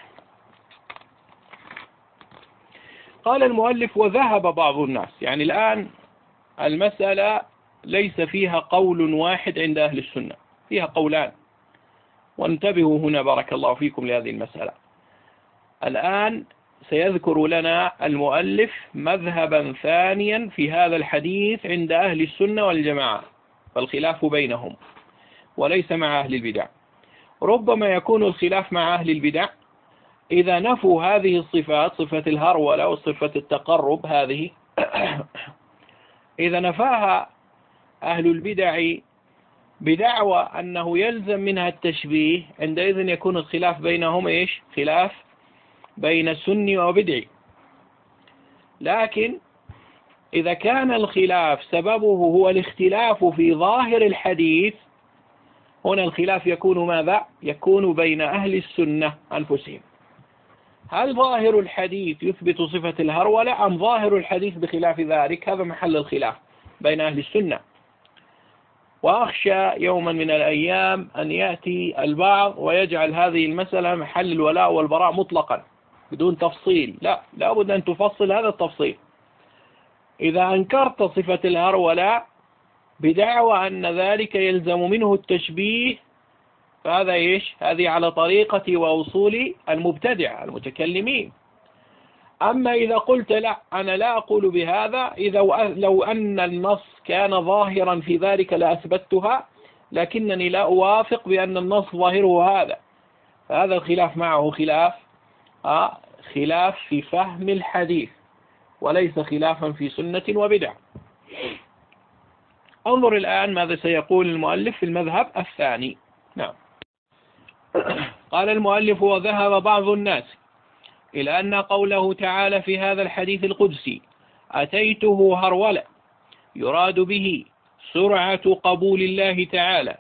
قال المؤلف وذهب بعض الناس، يعني الآن المسألة ليس فيها قول واحد عند أهل السنة، فيها قولان، وانتبهوا هنا بارك الله فيكم لهذه المسألة. الآن سيذكر لنا المؤلف مذهبا ثانيا في هذا الحديث عند أهل السنة والجماعة، فالخلاف بينهم وليس مع أهل البدع. ربما يكون الخلاف مع أهل البدع إذا نفوا هذه الصفات، صفة الهرولة وصفة التقرب هذه إذا نفاها أهل البدع بدعوى أنه يلزم منها التشبيه، عندئذ يكون الخلاف بينهم إيش؟ خلاف بين سني وبدعي. لكن إذا كان الخلاف سببه هو الاختلاف في ظاهر الحديث، هنا الخلاف يكون ماذا؟ يكون بين أهل السنة أنفسهم. هل ظاهر الحديث يثبت صفة الهرولة أم ظاهر الحديث بخلاف ذلك؟ هذا محل الخلاف بين أهل السنة. وأخشى يوما من الأيام أن يأتي البعض ويجعل هذه المسألة محل الولاء والبراء مطلقا بدون تفصيل. لا، لا بد أن تفصل هذا التفصيل. إذا أنكرت صفة الهرولة بدعوى أن ذلك يلزم منه التشبيه فهذا إيش؟ هذه على طريقة وأصول المبتدع المتكلمين. أما إذا قلت لا، أنا لا أقول بهذا، إذا لو أن النص كان ظاهرا في ذلك لأثبتها، لكنني لا أوافق بأن النص ظاهره هذا، فهذا الخلاف معه خلاف آه خلاف في فهم الحديث وليس خلافا في سنة وبدع. انظر الآن ماذا سيقول المؤلف في المذهب الثاني. نعم. قال المؤلف: وذهب بعض الناس إلى أن قوله تعالى في هذا الحديث القدسي أتيته هرولة يراد به سرعة قبول الله تعالى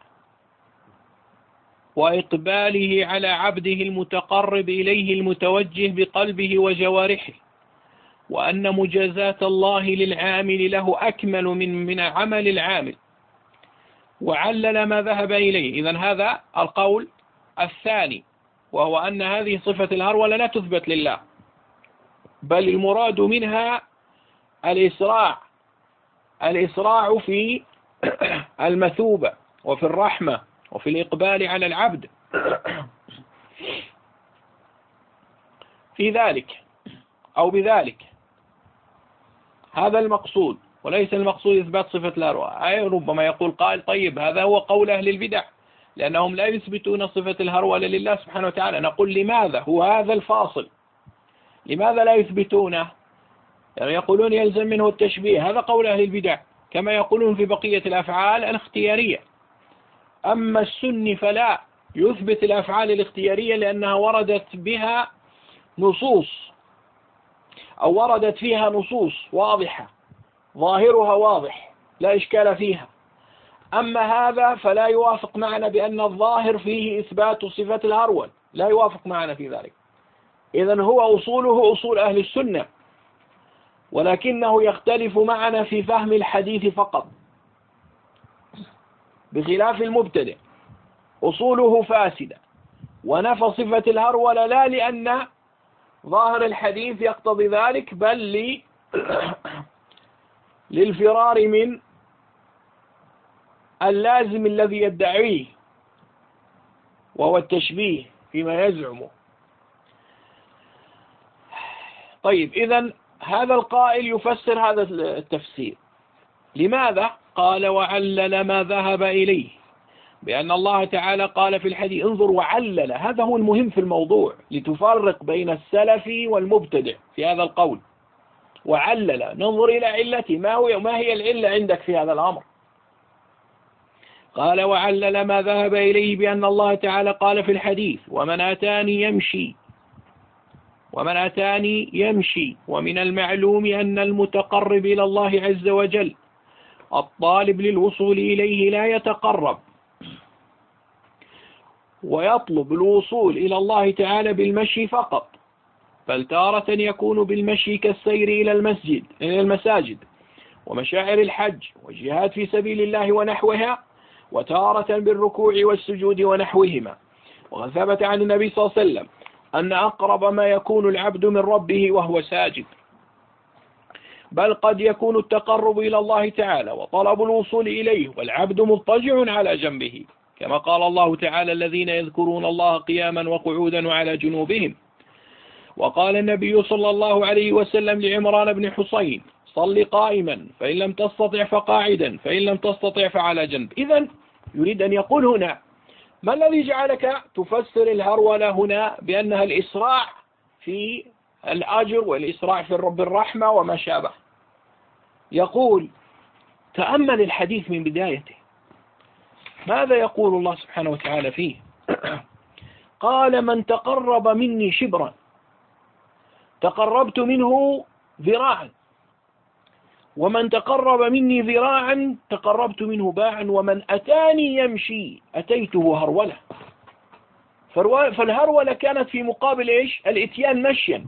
وإقباله على عبده المتقرب إليه المتوجه بقلبه وجوارحه، وأن مجازاة الله للعامل له أكمل من من عمل العامل، وعلل ما ذهب إليه. إذن هذا القول الثاني، وهو أن هذه صفة الهرولة لا تثبت لله، بل المراد منها الإسراع الإسراع في المثوبة وفي الرحمة وفي الإقبال على العبد في ذلك أو بذلك. هذا المقصود، وليس المقصود إثبات صفة الهرولة. أي ربما يقول قائل: طيب هذا هو قول أهل البدع، لأنهم لا يثبتون صفة الهرولة لله سبحانه وتعالى. نقول: لماذا؟ هو هذا الفاصل، لماذا لا يثبتونه؟ يعني يقولون يلزم منه التشبيه، هذا قول أهل البدع، كما يقولون في بقية الأفعال الاختيارية. أما السني فلا يثبت الأفعال الاختيارية لأنها وردت بها نصوص، أو وردت فيها نصوص واضحة ظاهرها واضح لا إشكال فيها. أما هذا فلا يوافق معنا بأن الظاهر فيه إثبات صفة الهرول، لا يوافق معنا في ذلك. إذن هو أصوله أصول أهل السنة، ولكنه يختلف معنا في فهم الحديث فقط، بخلاف المبتدع أصوله فاسدة ونفى صفة الهرولة، لا لأن ظاهر الحديث يقتضي ذلك، بل للفرار من اللازم الذي يدعيه، وهو التشبيه فيما يزعمه. طيب، إذن هذا القائل يفسر هذا التفسير. لماذا؟ قال: وعلل ما ذهب إليه بأن الله تعالى قال في الحديث. انظر، وعلل، هذا هو المهم في الموضوع، لتفرق بين السلف والمبتدع في هذا القول. وعلل، ننظر إلى علته، ما هو ما هي العلة عندك في هذا الأمر؟ قال: وعلل ما ذهب إليه بأن الله تعالى قال في الحديث: ومن أتاني يمشي ومن أتاني يمشي ومن المعلوم أن المتقرب إلى الله عز وجل الطالب للوصول إليه لا يتقرب ويطلب الوصول إلى الله تعالى بالمشي فقط، بل تارة يكون بالمشي كالسير إلى المسجد إلى المساجد ومشاعر الحج والجهاد في سبيل الله ونحوها، وتارة بالركوع والسجود ونحوهما. وقد ثبت عن النبي صلى الله عليه وسلم أن أقرب ما يكون العبد من ربه وهو ساجد، بل قد يكون التقرب إلى الله تعالى وطلب الوصول إليه والعبد مضطجع على جنبه، كما قال الله تعالى: الذين يذكرون الله قياما وقعودا وعلى جنوبهم. وقال النبي صلى الله عليه وسلم لعمران بن حسين: صل قائما فإن لم تستطع فقاعدا فإن لم تستطع فعلى جنب. إذن يريد أن يقول هنا: ما الذي جعلك تفسر الهرولة هنا بأنها الإسراع في الأجر والإسراع في الرب الرحمة وما شابه؟ يقول: تأمل الحديث من بدايته، ماذا يقول الله سبحانه وتعالى فيه؟ قال: من تقرب مني شبرا تقربت منه ذراعا، ومن تقرب مني ذراعا تقربت منه باعا، ومن أتاني يمشي أتيته هرولة. فالهرولة كانت في مقابل إيش؟ الإتيان مشيا،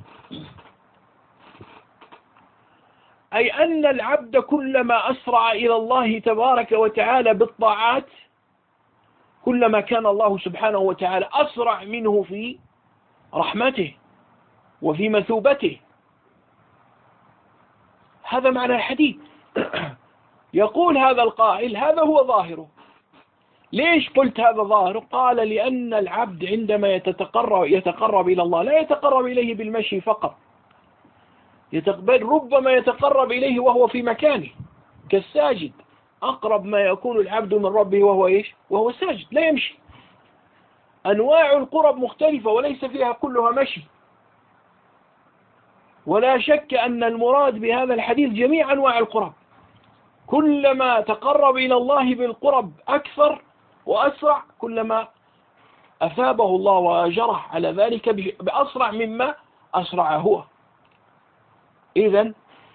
أي أن العبد كلما أسرع إلى الله تبارك وتعالى بالطاعات كلما كان الله سبحانه وتعالى أسرع منه في رحمته وفي مثوبته. هذا معنى الحديث. يقول هذا القائل: هذا هو ظاهره. ليش قلت هذا ظاهره؟ قال: لأن العبد عندما يتقرب, يتقرب إلى الله لا يتقرب إليه بالمشي فقط، يتقبل ربما يتقرب إليه وهو في مكانه كالساجد. أقرب ما يكون العبد من ربه وهو إيش؟ وهو ساجد، لا يمشي. أنواع القرب مختلفة وليس فيها كلها مشي. ولا شك أن المراد بهذا الحديث جميع أنواع القرب، كلما تقرب إلى الله بالقرب أكثر وأسرع كلما أثابه الله وأجره على ذلك بأسرع مما أسرع هو. إذن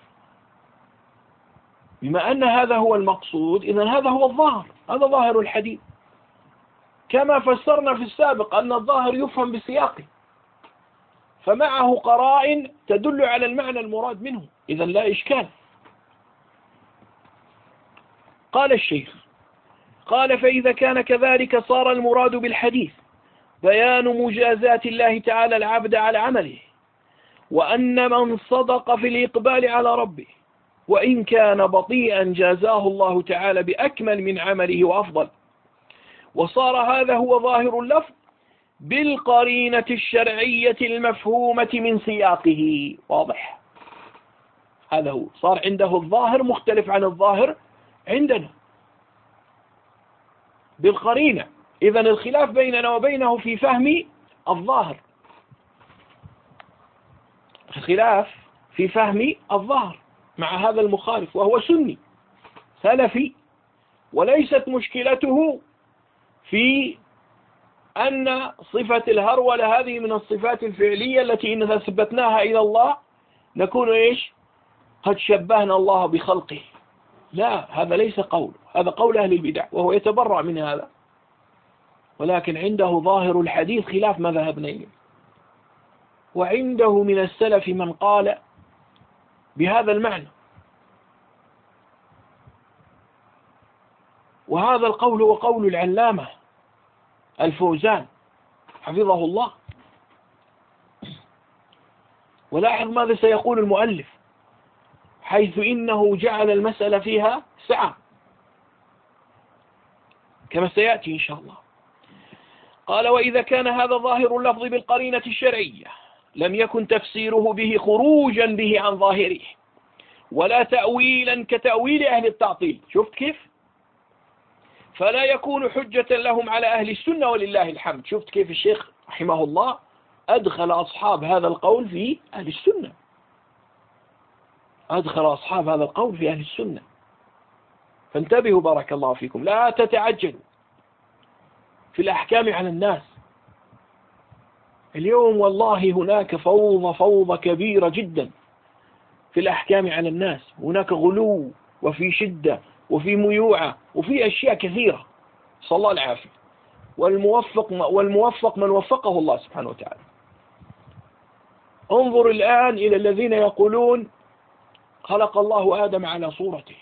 بما أن هذا هو المقصود، إذن هذا هو الظاهر، هذا ظاهر الحديث، كما فسرنا في السابق أن الظاهر يفهم بسياقه، فمعه قرائن تدل على المعنى المراد منه، إذن لا إشكال. قال الشيخ: قال: فإذا كان كذلك صار المراد بالحديث بيان مجازات الله تعالى العبد على عمله، وأن من صدق في الإقبال على ربه وإن كان بطيئا جازاه الله تعالى بأكمل من عمله وأفضل، وصار هذا هو ظاهر اللفظ بالقرينة الشرعية المفهومة من سياقه. واضح؟ هذا هو، صار عنده الظاهر مختلف عن الظاهر عندنا بالقرينة. إذن الخلاف بيننا وبينه في فهم الظاهر، الخلاف في فهم الظاهر مع هذا المخالف وهو سني سلفي، وليست مشكلته في أن صفة الهرولة هذه من الصفات الفعلية التي إن ثبتناها إلى الله نكون إيش؟ قد شبهنا الله بخلقه. لا، هذا ليس قول، هذا قول أهل البدع وهو يتبرع من هذا، ولكن عنده ظاهر الحديث خلاف ما ذهبنا إليه، وعنده من السلف من قال بهذا المعنى، وهذا القول هو قول العلامة الفوزان حفظه الله. ولاحظ ماذا سيقول المؤلف، حيث إنه جعل المسألة فيها سعة كما سيأتي إن شاء الله. قال: وإذا كان هذا ظاهر اللفظ بالقرينة الشرعية لم يكن تفسيره به خروجا به عن ظاهره ولا تأويلا كتأويل أهل التعطيل. شفت كيف؟ فلا يكون حجة لهم على أهل السنة ولله الحمد. شفت كيف الشيخ رحمه الله أدخل أصحاب هذا القول في أهل السنة، أدخل أصحاب هذا القول في أهل السنة. فانتبهوا بارك الله فيكم، لا تتعجلوا في الأحكام على الناس. اليوم والله هناك فوضى فوضى كبيرة جدا في الأحكام على الناس، هناك غلو وفي شدة وفي ميوعة وفي أشياء كثيرة، صلى الله العافية. والموفق والموفق من وفقه الله سبحانه وتعالى. انظر الآن إلى الذين يقولون خلق الله آدم على صورته،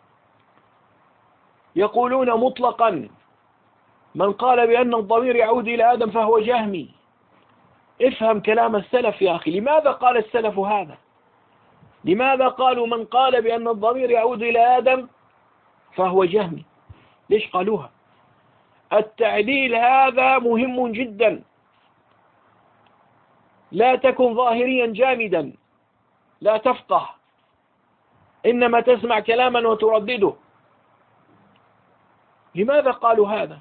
يقولون مطلقا من قال بأن الضمير يعود إلى آدم فهو جهمي. افهم كلام السلف يا أخي، لماذا قال السلف هذا؟ لماذا قالوا من قال بأن الضمير يعود إلى آدم فهو جهمي؟ ليش قالوها؟ التعليل هذا مهم جدا، لا تكن ظاهريا جامدا لا تفقه، إنما تسمع كلاما وتردده. لماذا قالوا هذا؟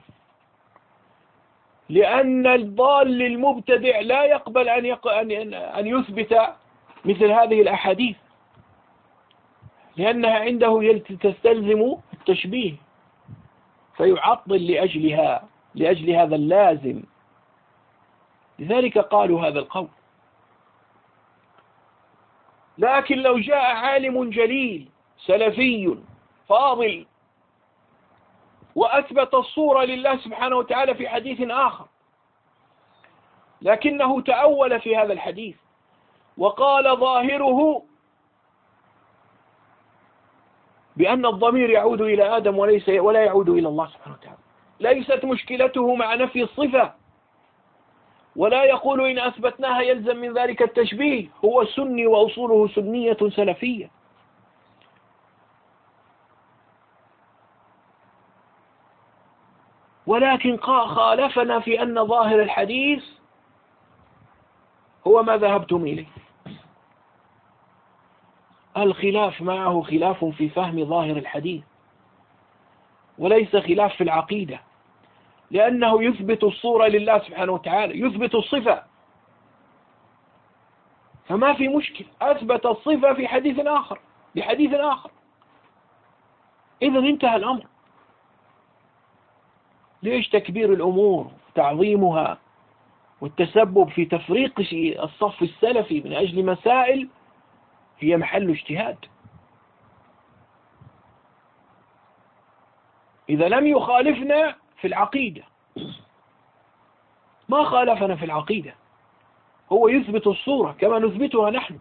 لأن الضال المبتدع لا يقبل أن, يق... أن... أن يثبت مثل هذه الأحاديث، لأنها عنده تستلزم التشبيه فيعطل لأجلها، لأجل هذا اللازم، لذلك قالوا هذا القول. لكن لو جاء عالم جليل سلفي فاضل وأثبت الصورة لله سبحانه وتعالى في حديث آخر، لكنه تأول في هذا الحديث وقال ظاهره بأن الضمير يعود إلى آدم وليس ولا يعود إلى الله سبحانه وتعالى، ليست مشكلته مع نفي الصفة، ولا يقول إن أثبتناها يلزم من ذلك التشبيه، هو سني وأصوله سنية سلفية. ولكن خالفنا في أن ظاهر الحديث هو ما ذهبتم إليه. الخلاف معه خلاف في فهم ظاهر الحديث وليس خلاف في العقيدة، لأنه يثبت الصورة لله سبحانه وتعالى، يثبت الصفة، فما في مشكل، أثبت الصفة في حديث آخر بحديث آخر. إذا انتهى الأمر. ليش تكبير الأمور تعظيمها والتسبب في تفريق الصف السلفي من أجل مسائل هي محل اجتهاد؟ إذا لم يخالفنا في العقيدة، ما خالفنا في العقيدة، هو يثبت الصورة كما نثبتها نحن،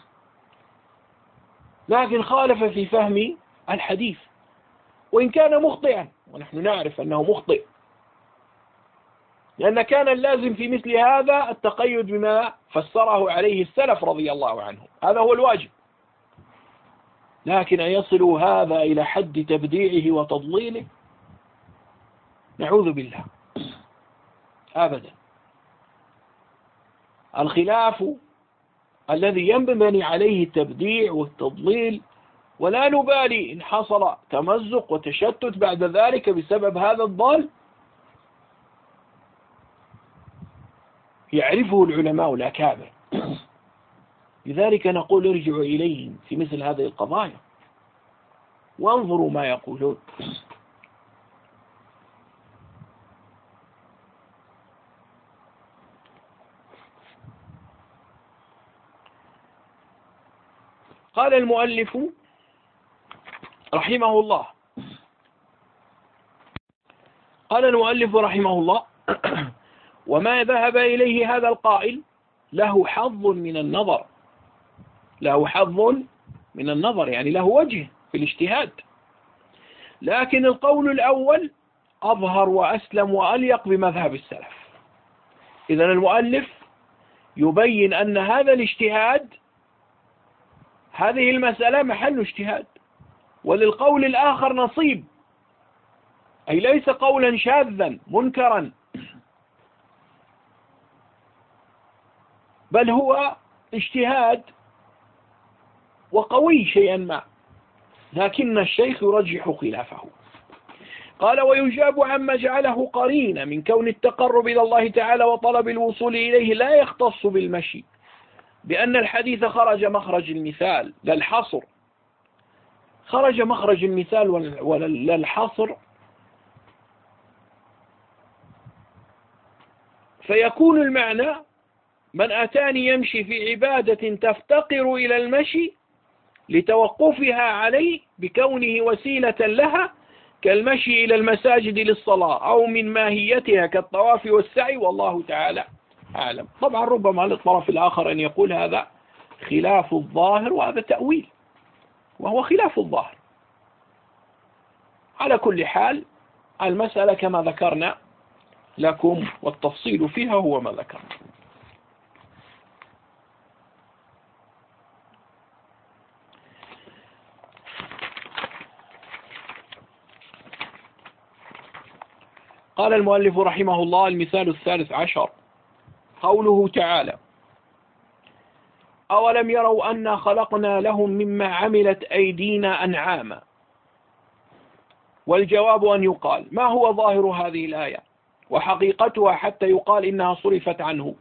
لكن خالف في فهم الحديث وإن كان مخطئا، ونحن نعرف أنه مخطئ، لأن كان اللازم في مثل هذا التقيد بما فسره عليه السلف رضي الله عنهم، هذا هو الواجب. لكن أن يصلوا هذا إلى حد تبديعه وتضليله نعوذ بالله أبدا. الخلاف الذي ينبني عليه التبديع والتضليل، ولا نبالي إن حصل تمزق وتشتت بعد ذلك بسبب هذا الضال، يعرفه العلماء الأكابر. لذلك نقول ارجعوا إليهم في مثل هذه القضايا وانظروا ما يقولون. قال المؤلف رحمه الله قال المؤلف رحمه الله وما ذهب إليه هذا القائل له حظ من النظر، له حظ من النظر يعني له وجه في الاجتهاد، لكن القول الأول أظهر وأسلم وأليق بمذهب السلف. إذن المؤلف يبين أن هذا الاجتهاد، هذه المسألة محل اجتهاد، وللقول الآخر نصيب، أي ليس قولا شاذا منكرا، بل هو اجتهاد وقوي شيئا ما، لكن الشيخ يرجح خلافه. قال ويجاب عما جعله قرينة من كون التقرب إلى الله تعالى وطلب الوصول إليه لا يختص بالمشي، بأن الحديث خرج مخرج المثال لا الحصر، خرج مخرج المثال ولا الحصر، فيكون المعنى من أتاني يمشي في عبادة تفتقر إلى المشي لتوقفها عليه بكونه وسيلة لها كالمشي إلى المساجد للصلاة أو من ماهيتها كالطواف والسعي، والله تعالى أعلم. طبعا ربما للطرف الآخر أن يقول هذا خلاف الظاهر وهذا تأويل، وهو خلاف الظاهر. على كل حال المسألة كما ذكرنا لكم والتفصيل فيها هو ما ذكرنا. قال المؤلف رحمه الله المثال الثالث عشر قوله تعالى أولم يروا أنا خلقنا لهم مما عملت أيدينا أنعاما. والجواب أن يقال ما هو ظاهر هذه الآية وحقيقتها حتى يقال إنها صرفت عنه؟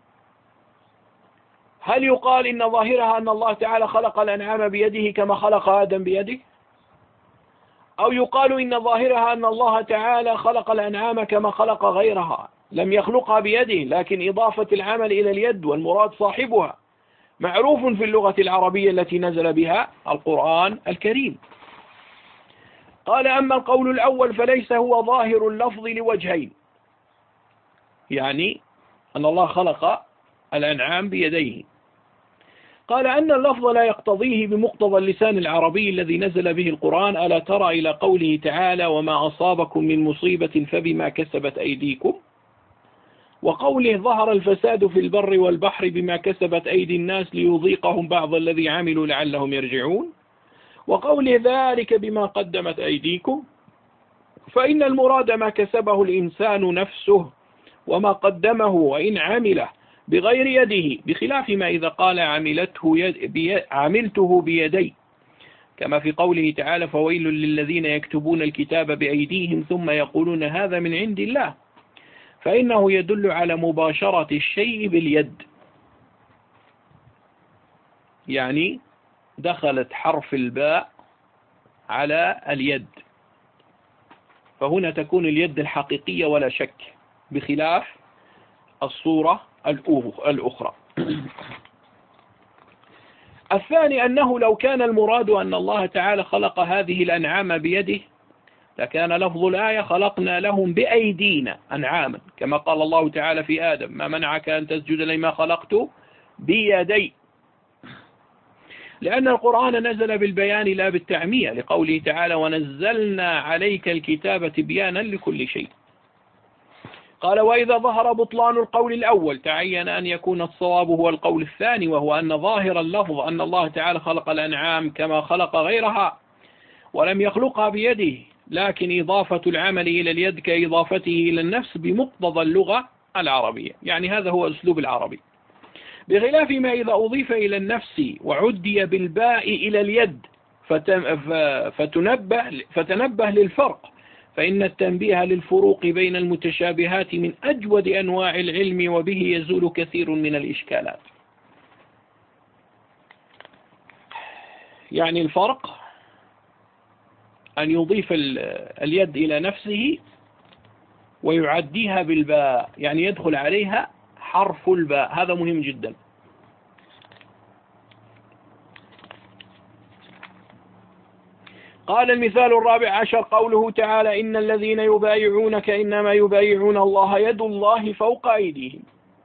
هل يقال إن ظاهرها أن الله تعالى خلق الأنعام بيده كما خلق آدم بيده، أو يقال إن ظاهرها أن الله تعالى خلق الأنعام كما خلق غيرها لم يخلقها بيده، لكن إضافة العمل إلى اليد والمراد صاحبها معروف في اللغة العربية التي نزل بها القرآن الكريم. قال أما القول الأول فليس هو ظاهر اللفظ لوجهين، يعني أن الله خلق الأنعام بيديه. قال أن اللفظ لا يقتضيه بمقتضى اللسان العربي الذي نزل به القرآن، ألا ترى إلى قوله تعالى وما أصابكم من مصيبة فبما كسبت أيديكم، وقوله ظهر الفساد في البر والبحر بما كسبت أيدي الناس ليذيقهم بعض الذي عملوا لعلهم يرجعون، وقوله ذلك بما قدمت أيديكم، فإن المراد ما كسبه الإنسان نفسه وما قدمه وإن عمله بغير يده، بخلاف ما إذا قال عملته يد بي عملته بيدي، كما في قوله تعالى فويل للذين يكتبون الكتاب بأيديهم ثم يقولون هذا من عند الله، فإنه يدل على مباشرة الشيء باليد، يعني دخلت حرف الباء على اليد، فهنا تكون اليد الحقيقية ولا شك، بخلاف الصورة الأخرى. الثاني أنه لو كان المراد أن الله تعالى خلق هذه الأنعام بيده لكان لفظ الآية خلقنا لهم بأيدينا أنعاما، كما قال الله تعالى في آدم ما منعك أن تسجد لما خلقت بيدي، لأن القرآن نزل بالبيان لا بالتعمية، لقوله تعالى ونزلنا عليك الكتاب تبيانا لكل شيء. قال وإذا ظهر بطلان القول الأول تعين أن يكون الصواب هو القول الثاني، وهو أن ظاهر اللفظ أن الله تعالى خلق الأنعام كما خلق غيرها ولم يخلقها بيده، لكن إضافة العمل إلى اليد كإضافته إلى النفس بمقتضى اللغة العربية، يعني هذا هو أسلوب العربي، بخلاف ما إذا أضيف إلى النفس وعدي بالباء إلى اليد فتنبه, فتنبه للفرق، فإن التنبيه للفروق بين المتشابهات من أجود أنواع العلم، وبه يزول كثير من الإشكالات. يعني الفرق أن يضيف اليد إلى نفسه ويعديها بالباء، يعني يدخل عليها حرف الباء، هذا مهم جدا. قال المثال الرابع عشر قوله تعالى إن الذين يبايعونك إنما يبايعون الله يد الله فوق أيديهم.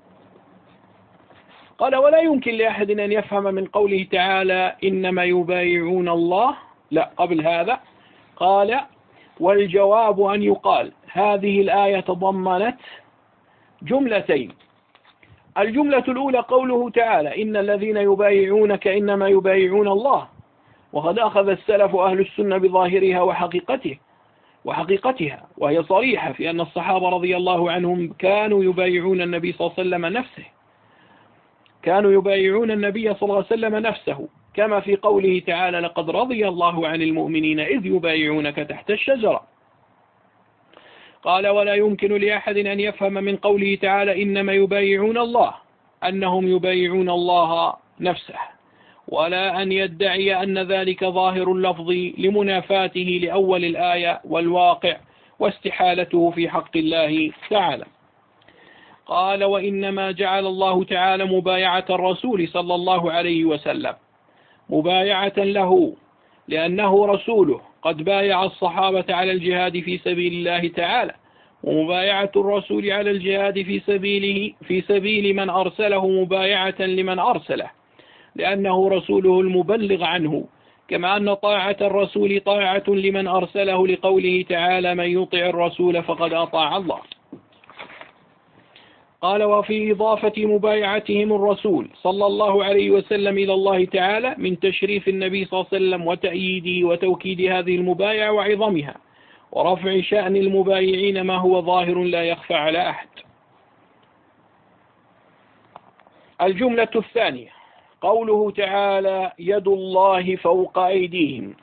قال ولا يمكن لأحد أن يفهم من قوله تعالى إنما يبايعون الله، لا قبل هذا قال والجواب أن يقال هذه الآية تضمنت جملتين. الجملة الأولى قوله تعالى إن الذين يبايعونك إنما يبايعون الله، وقد أخذ السلف أهل السنة بظاهرها وحقيقته وحقيقتها، وهي صريحة في أن الصحابة رضي الله عنهم كانوا يبايعون النبي صلى الله عليه وسلم نفسه كانوا يبايعون النبي صلى الله عليه وسلم نفسه، كما في قوله تعالى لقد رضي الله عن المؤمنين إذ يبايعونك تحت الشجرة. قال ولا يمكن لأحد أن يفهم من قوله تعالى إنما يبايعون الله أنهم يبايعون الله نفسه، ولا أن يدعي أن ذلك ظاهر اللفظ لمنافاته لأول الآية والواقع واستحالته في حق الله تعالى. قال وإنما جعل الله تعالى مبايعة الرسول صلى الله عليه وسلم مبايعة له لأنه رسوله قد بايع الصحابة على الجهاد في سبيل الله تعالى، ومبايعة الرسول على الجهاد في سبيله في سبيل من أرسله مبايعة لمن أرسله، لأنه رسوله المبلغ عنه، كما أن طاعة الرسول طاعة لمن أرسله لقوله تعالى من يطع الرسول فقد أطاع الله. قال وفي إضافة مبايعتهم الرسول صلى الله عليه وسلم إلى الله تعالى من تشريف النبي صلى الله عليه وسلم وتأييده وتوكيد هذه المبايعة وعظمها ورفع شأن المبايعين ما هو ظاهر لا يخفى على أحد. الجملة الثانية قوله تعالى يد الله فوق أيديهم.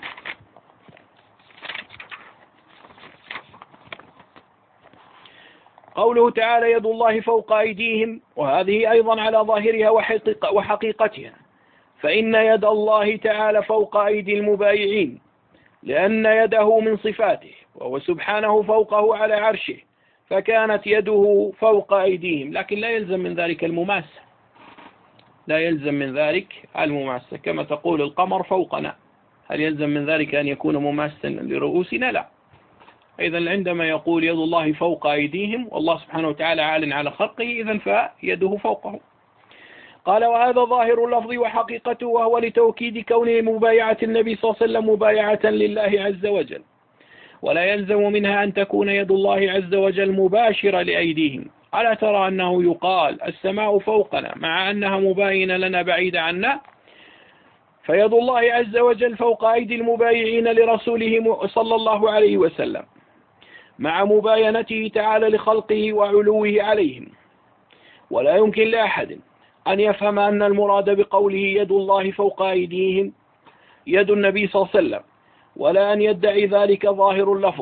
قوله تعالى يد الله فوق أيديهم، وهذه أيضا على ظاهرها وحقيقتها، فإن يد الله تعالى فوق أيدي المبايعين، لأن يده من صفاته، وهو سبحانه فوقه على عرشه، فكانت يده فوق أيديهم، لكن لا يلزم من ذلك المماسة لا يلزم من ذلك المماسة كما تقول القمر فوقنا، هل يلزم من ذلك أن يكون مماسا لرؤوسنا؟ لا. إذن عندما يقول يد الله فوق أيديهم والله سبحانه وتعالى عال على خلقه، إذن فيده فوقه. قال وهذا ظاهر اللفظ وحقيقته، وهو لتوكيد كون مبايعة النبي صلى الله عليه وسلم مبايعة لله عز وجل، ولا يلزم منها أن تكون يد الله عز وجل مباشرة لأيديهم. ألا ترى أنه يقال السماء فوقنا مع أنها مباينة لنا بعيدة عنا؟ فيد الله عز وجل فوق أيدي المبايعين لرسوله صلى الله عليه وسلم مع مباينته تعالى لخلقه وعلوه عليهم. ولا يمكن لأحد أن يفهم أن المراد بقوله يد الله فوق أيديهم يد النبي صلى الله عليه وسلم، ولا أن يدعي ذلك ظاهر اللفظ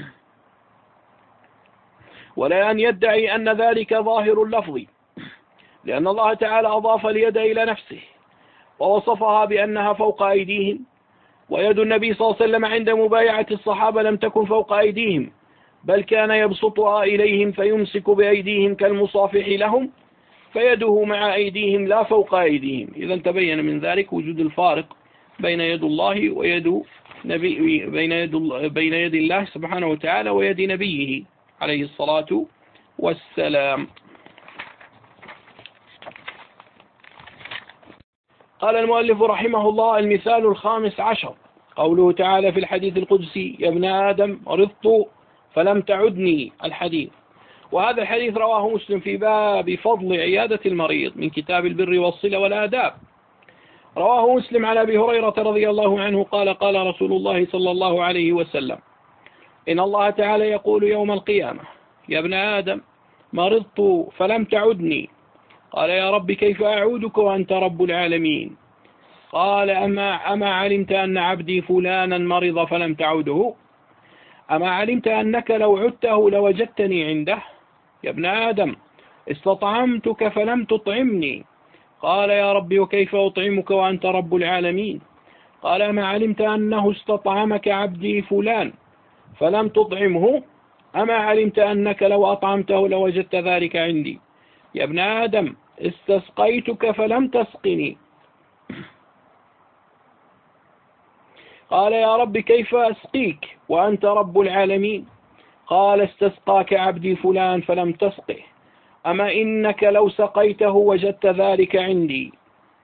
ولا أن يدعي أن ذلك ظاهر اللفظ لأن الله تعالى أضاف اليد إلى نفسه ووصفها بأنها فوق أيديهم، ويد النبي صلى الله عليه وسلم عند مبايعة الصحابة لم تكن فوق أيديهم، بل كان يبسطها إليهم فيمسك بأيديهم كالمصافح لهم، فيده مع أيديهم لا فوق أيديهم. إذا تبين من ذلك وجود الفارق بين يد الله ويد نبي بين يد بين يد الله سبحانه وتعالى ويد نبيه عليه الصلاة والسلام. قال المؤلف رحمه الله: المثال الخامس عشر قوله تعالى في الحديث القدسي: يا ابن آدم مرضت فلم تعدني. الحديث، وهذا الحديث رواه مسلم في باب فضل عيادة المريض من كتاب البر والصلة والآداب. رواه مسلم عن أبي هريرة رضي الله عنه قال: قال رسول الله صلى الله عليه وسلم: إن الله تعالى يقول يوم القيامة: يا ابن آدم مرضت فلم تعدني. قال: يا رب كيف أعودك وأنت رب العالمين؟ قال: أما, أما علمت أن عبدي فلانا مرض فلم تعده؟ أما علمت أنك لو عدته لوجدتني عنده؟ يا ابن آدم استطعمتك فلم تطعمني. قال: يا رب وكيف أطعمك وأنت رب العالمين؟ قال: أما علمت أنه استطعمك عبدي فلان فلم تطعمه؟ أما علمت أنك لو أطعمته لوجدت ذلك عندي؟ يا ابن آدم استسقيتك فلم تسقني. قال: يا رب كيف أسقيك وأنت رب العالمين؟ قال: استسقاك عبدي فلان فلم تسقه، أما إنك لو سقيته وجدت ذلك عندي.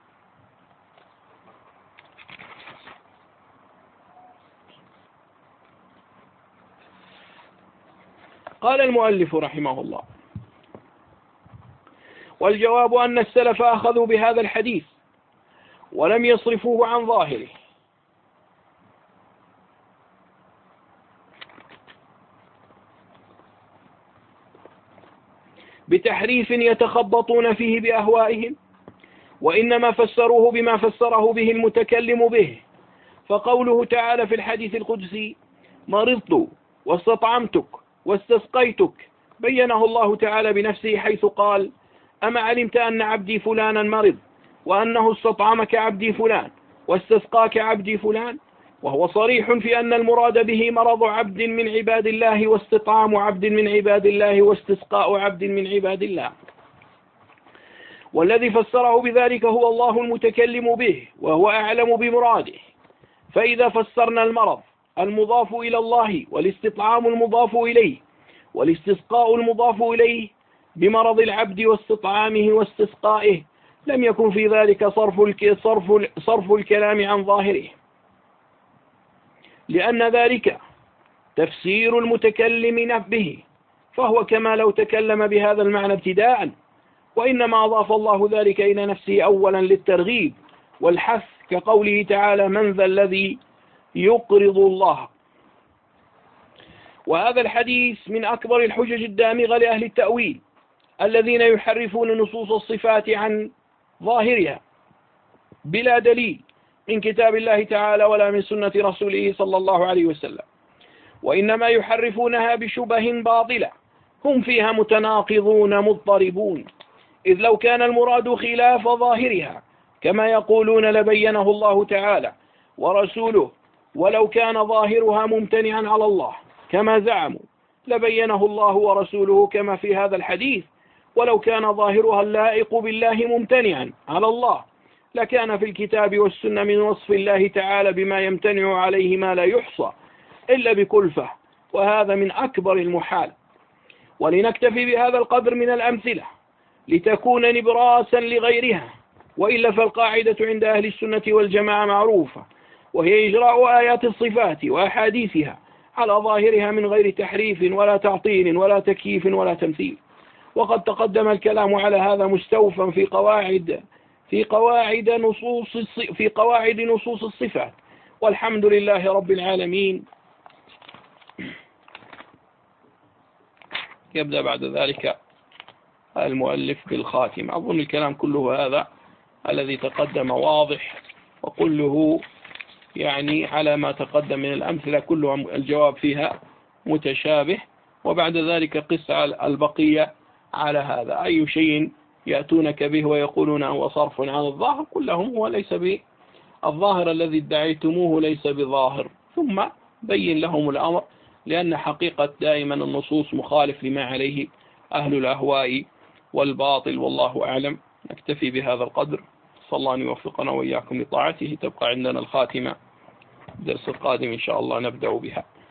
قال المؤلف رحمه الله: والجواب أن السلف أخذوا بهذا الحديث ولم يصرفوه عن ظاهره، بتحريف يتخبطون فيه بأهوائهم، وإنما فسروه بما فسره به المتكلم به. فقوله تعالى في الحديث القدسي: مرضت واستطعمتك واستسقيتك، بينه الله تعالى بنفسه حيث قال: أما علمت أن عبدي فلانا مرض، وأنه استطعمك عبدي فلان واستسقاك عبدي فلان، وهو صريح في أن المراد به مرض عبد من عباد الله، واستطعام عبد من عباد الله، واستسقاء عبد من عباد الله. والذي فسره بذلك هو الله المتكلم به، وهو أعلم بمراده. فإذا فسرنا المرض المضاف إلى الله والاستطعام المضاف إليه والاستسقاء المضاف إليه بمرض العبد واستطعامه واستسقائه، لم يكن في ذلك صرف صرف صرف الكلام عن ظاهره، لأن ذلك تفسير المتكلم به، فهو كما لو تكلم بهذا المعنى ابتداء، وإنما أضاف الله ذلك إلى نفسه أولا للترغيب والحث، كقوله تعالى: من ذا الذي يقرض الله. وهذا الحديث من أكبر الحجج الدامغة لأهل التأويل الذين يحرفون نصوص الصفات عن ظاهرها بلا دليل من كتاب الله تعالى ولا من سنة رسوله صلى الله عليه وسلم، وإنما يحرفونها بشبه باطلة هم فيها متناقضون مضطربون، إذ لو كان المراد خلاف ظاهرها كما يقولون لبينه الله تعالى ورسوله، ولو كان ظاهرها ممتنعا على الله كما زعموا لبينه الله ورسوله كما في هذا الحديث، ولو كان ظاهرها اللائق بالله ممتنعا على الله لكان في الكتاب والسنة من وصف الله تعالى بما يمتنع عليه ما لا يحصى إلا بكلفة، وهذا من أكبر المحال. ولنكتفي بهذا القدر من الأمثلة لتكون نبراسا لغيرها، وإلا فالقاعدة عند أهل السنة والجماعة معروفة، وهي إجراء آيات الصفات وأحاديثها على ظاهرها من غير تحريف ولا تعطيل ولا تكييف ولا تمثيل. وقد تقدم الكلام على هذا مستوفا في قواعد في قواعد نصوص في قواعد نصوص الصفات، والحمد لله رب العالمين. يبدأ بعد ذلك المؤلف بالخاتم. أظن الكلام كله هذا الذي تقدم واضح، وكله يعني على ما تقدم من الأمثلة كلها الجواب فيها متشابه، وبعد ذلك قس البقية على هذا. أي شيء يأتونك به ويقولون هو صرف عن الظاهر كلهم هو ليس الظاهر الذي ادعيتموه ليس بظاهر، ثم بين لهم الأمر، لأن حقيقة دائما النصوص مخالف لما عليه أهل الأهواء والباطل، والله أعلم. نكتفي بهذا القدر، صلى الله أن يوفقنا وإياكم لطاعته. تبقى عندنا الخاتمة، الدرس القادم إن شاء الله نبدأ بها.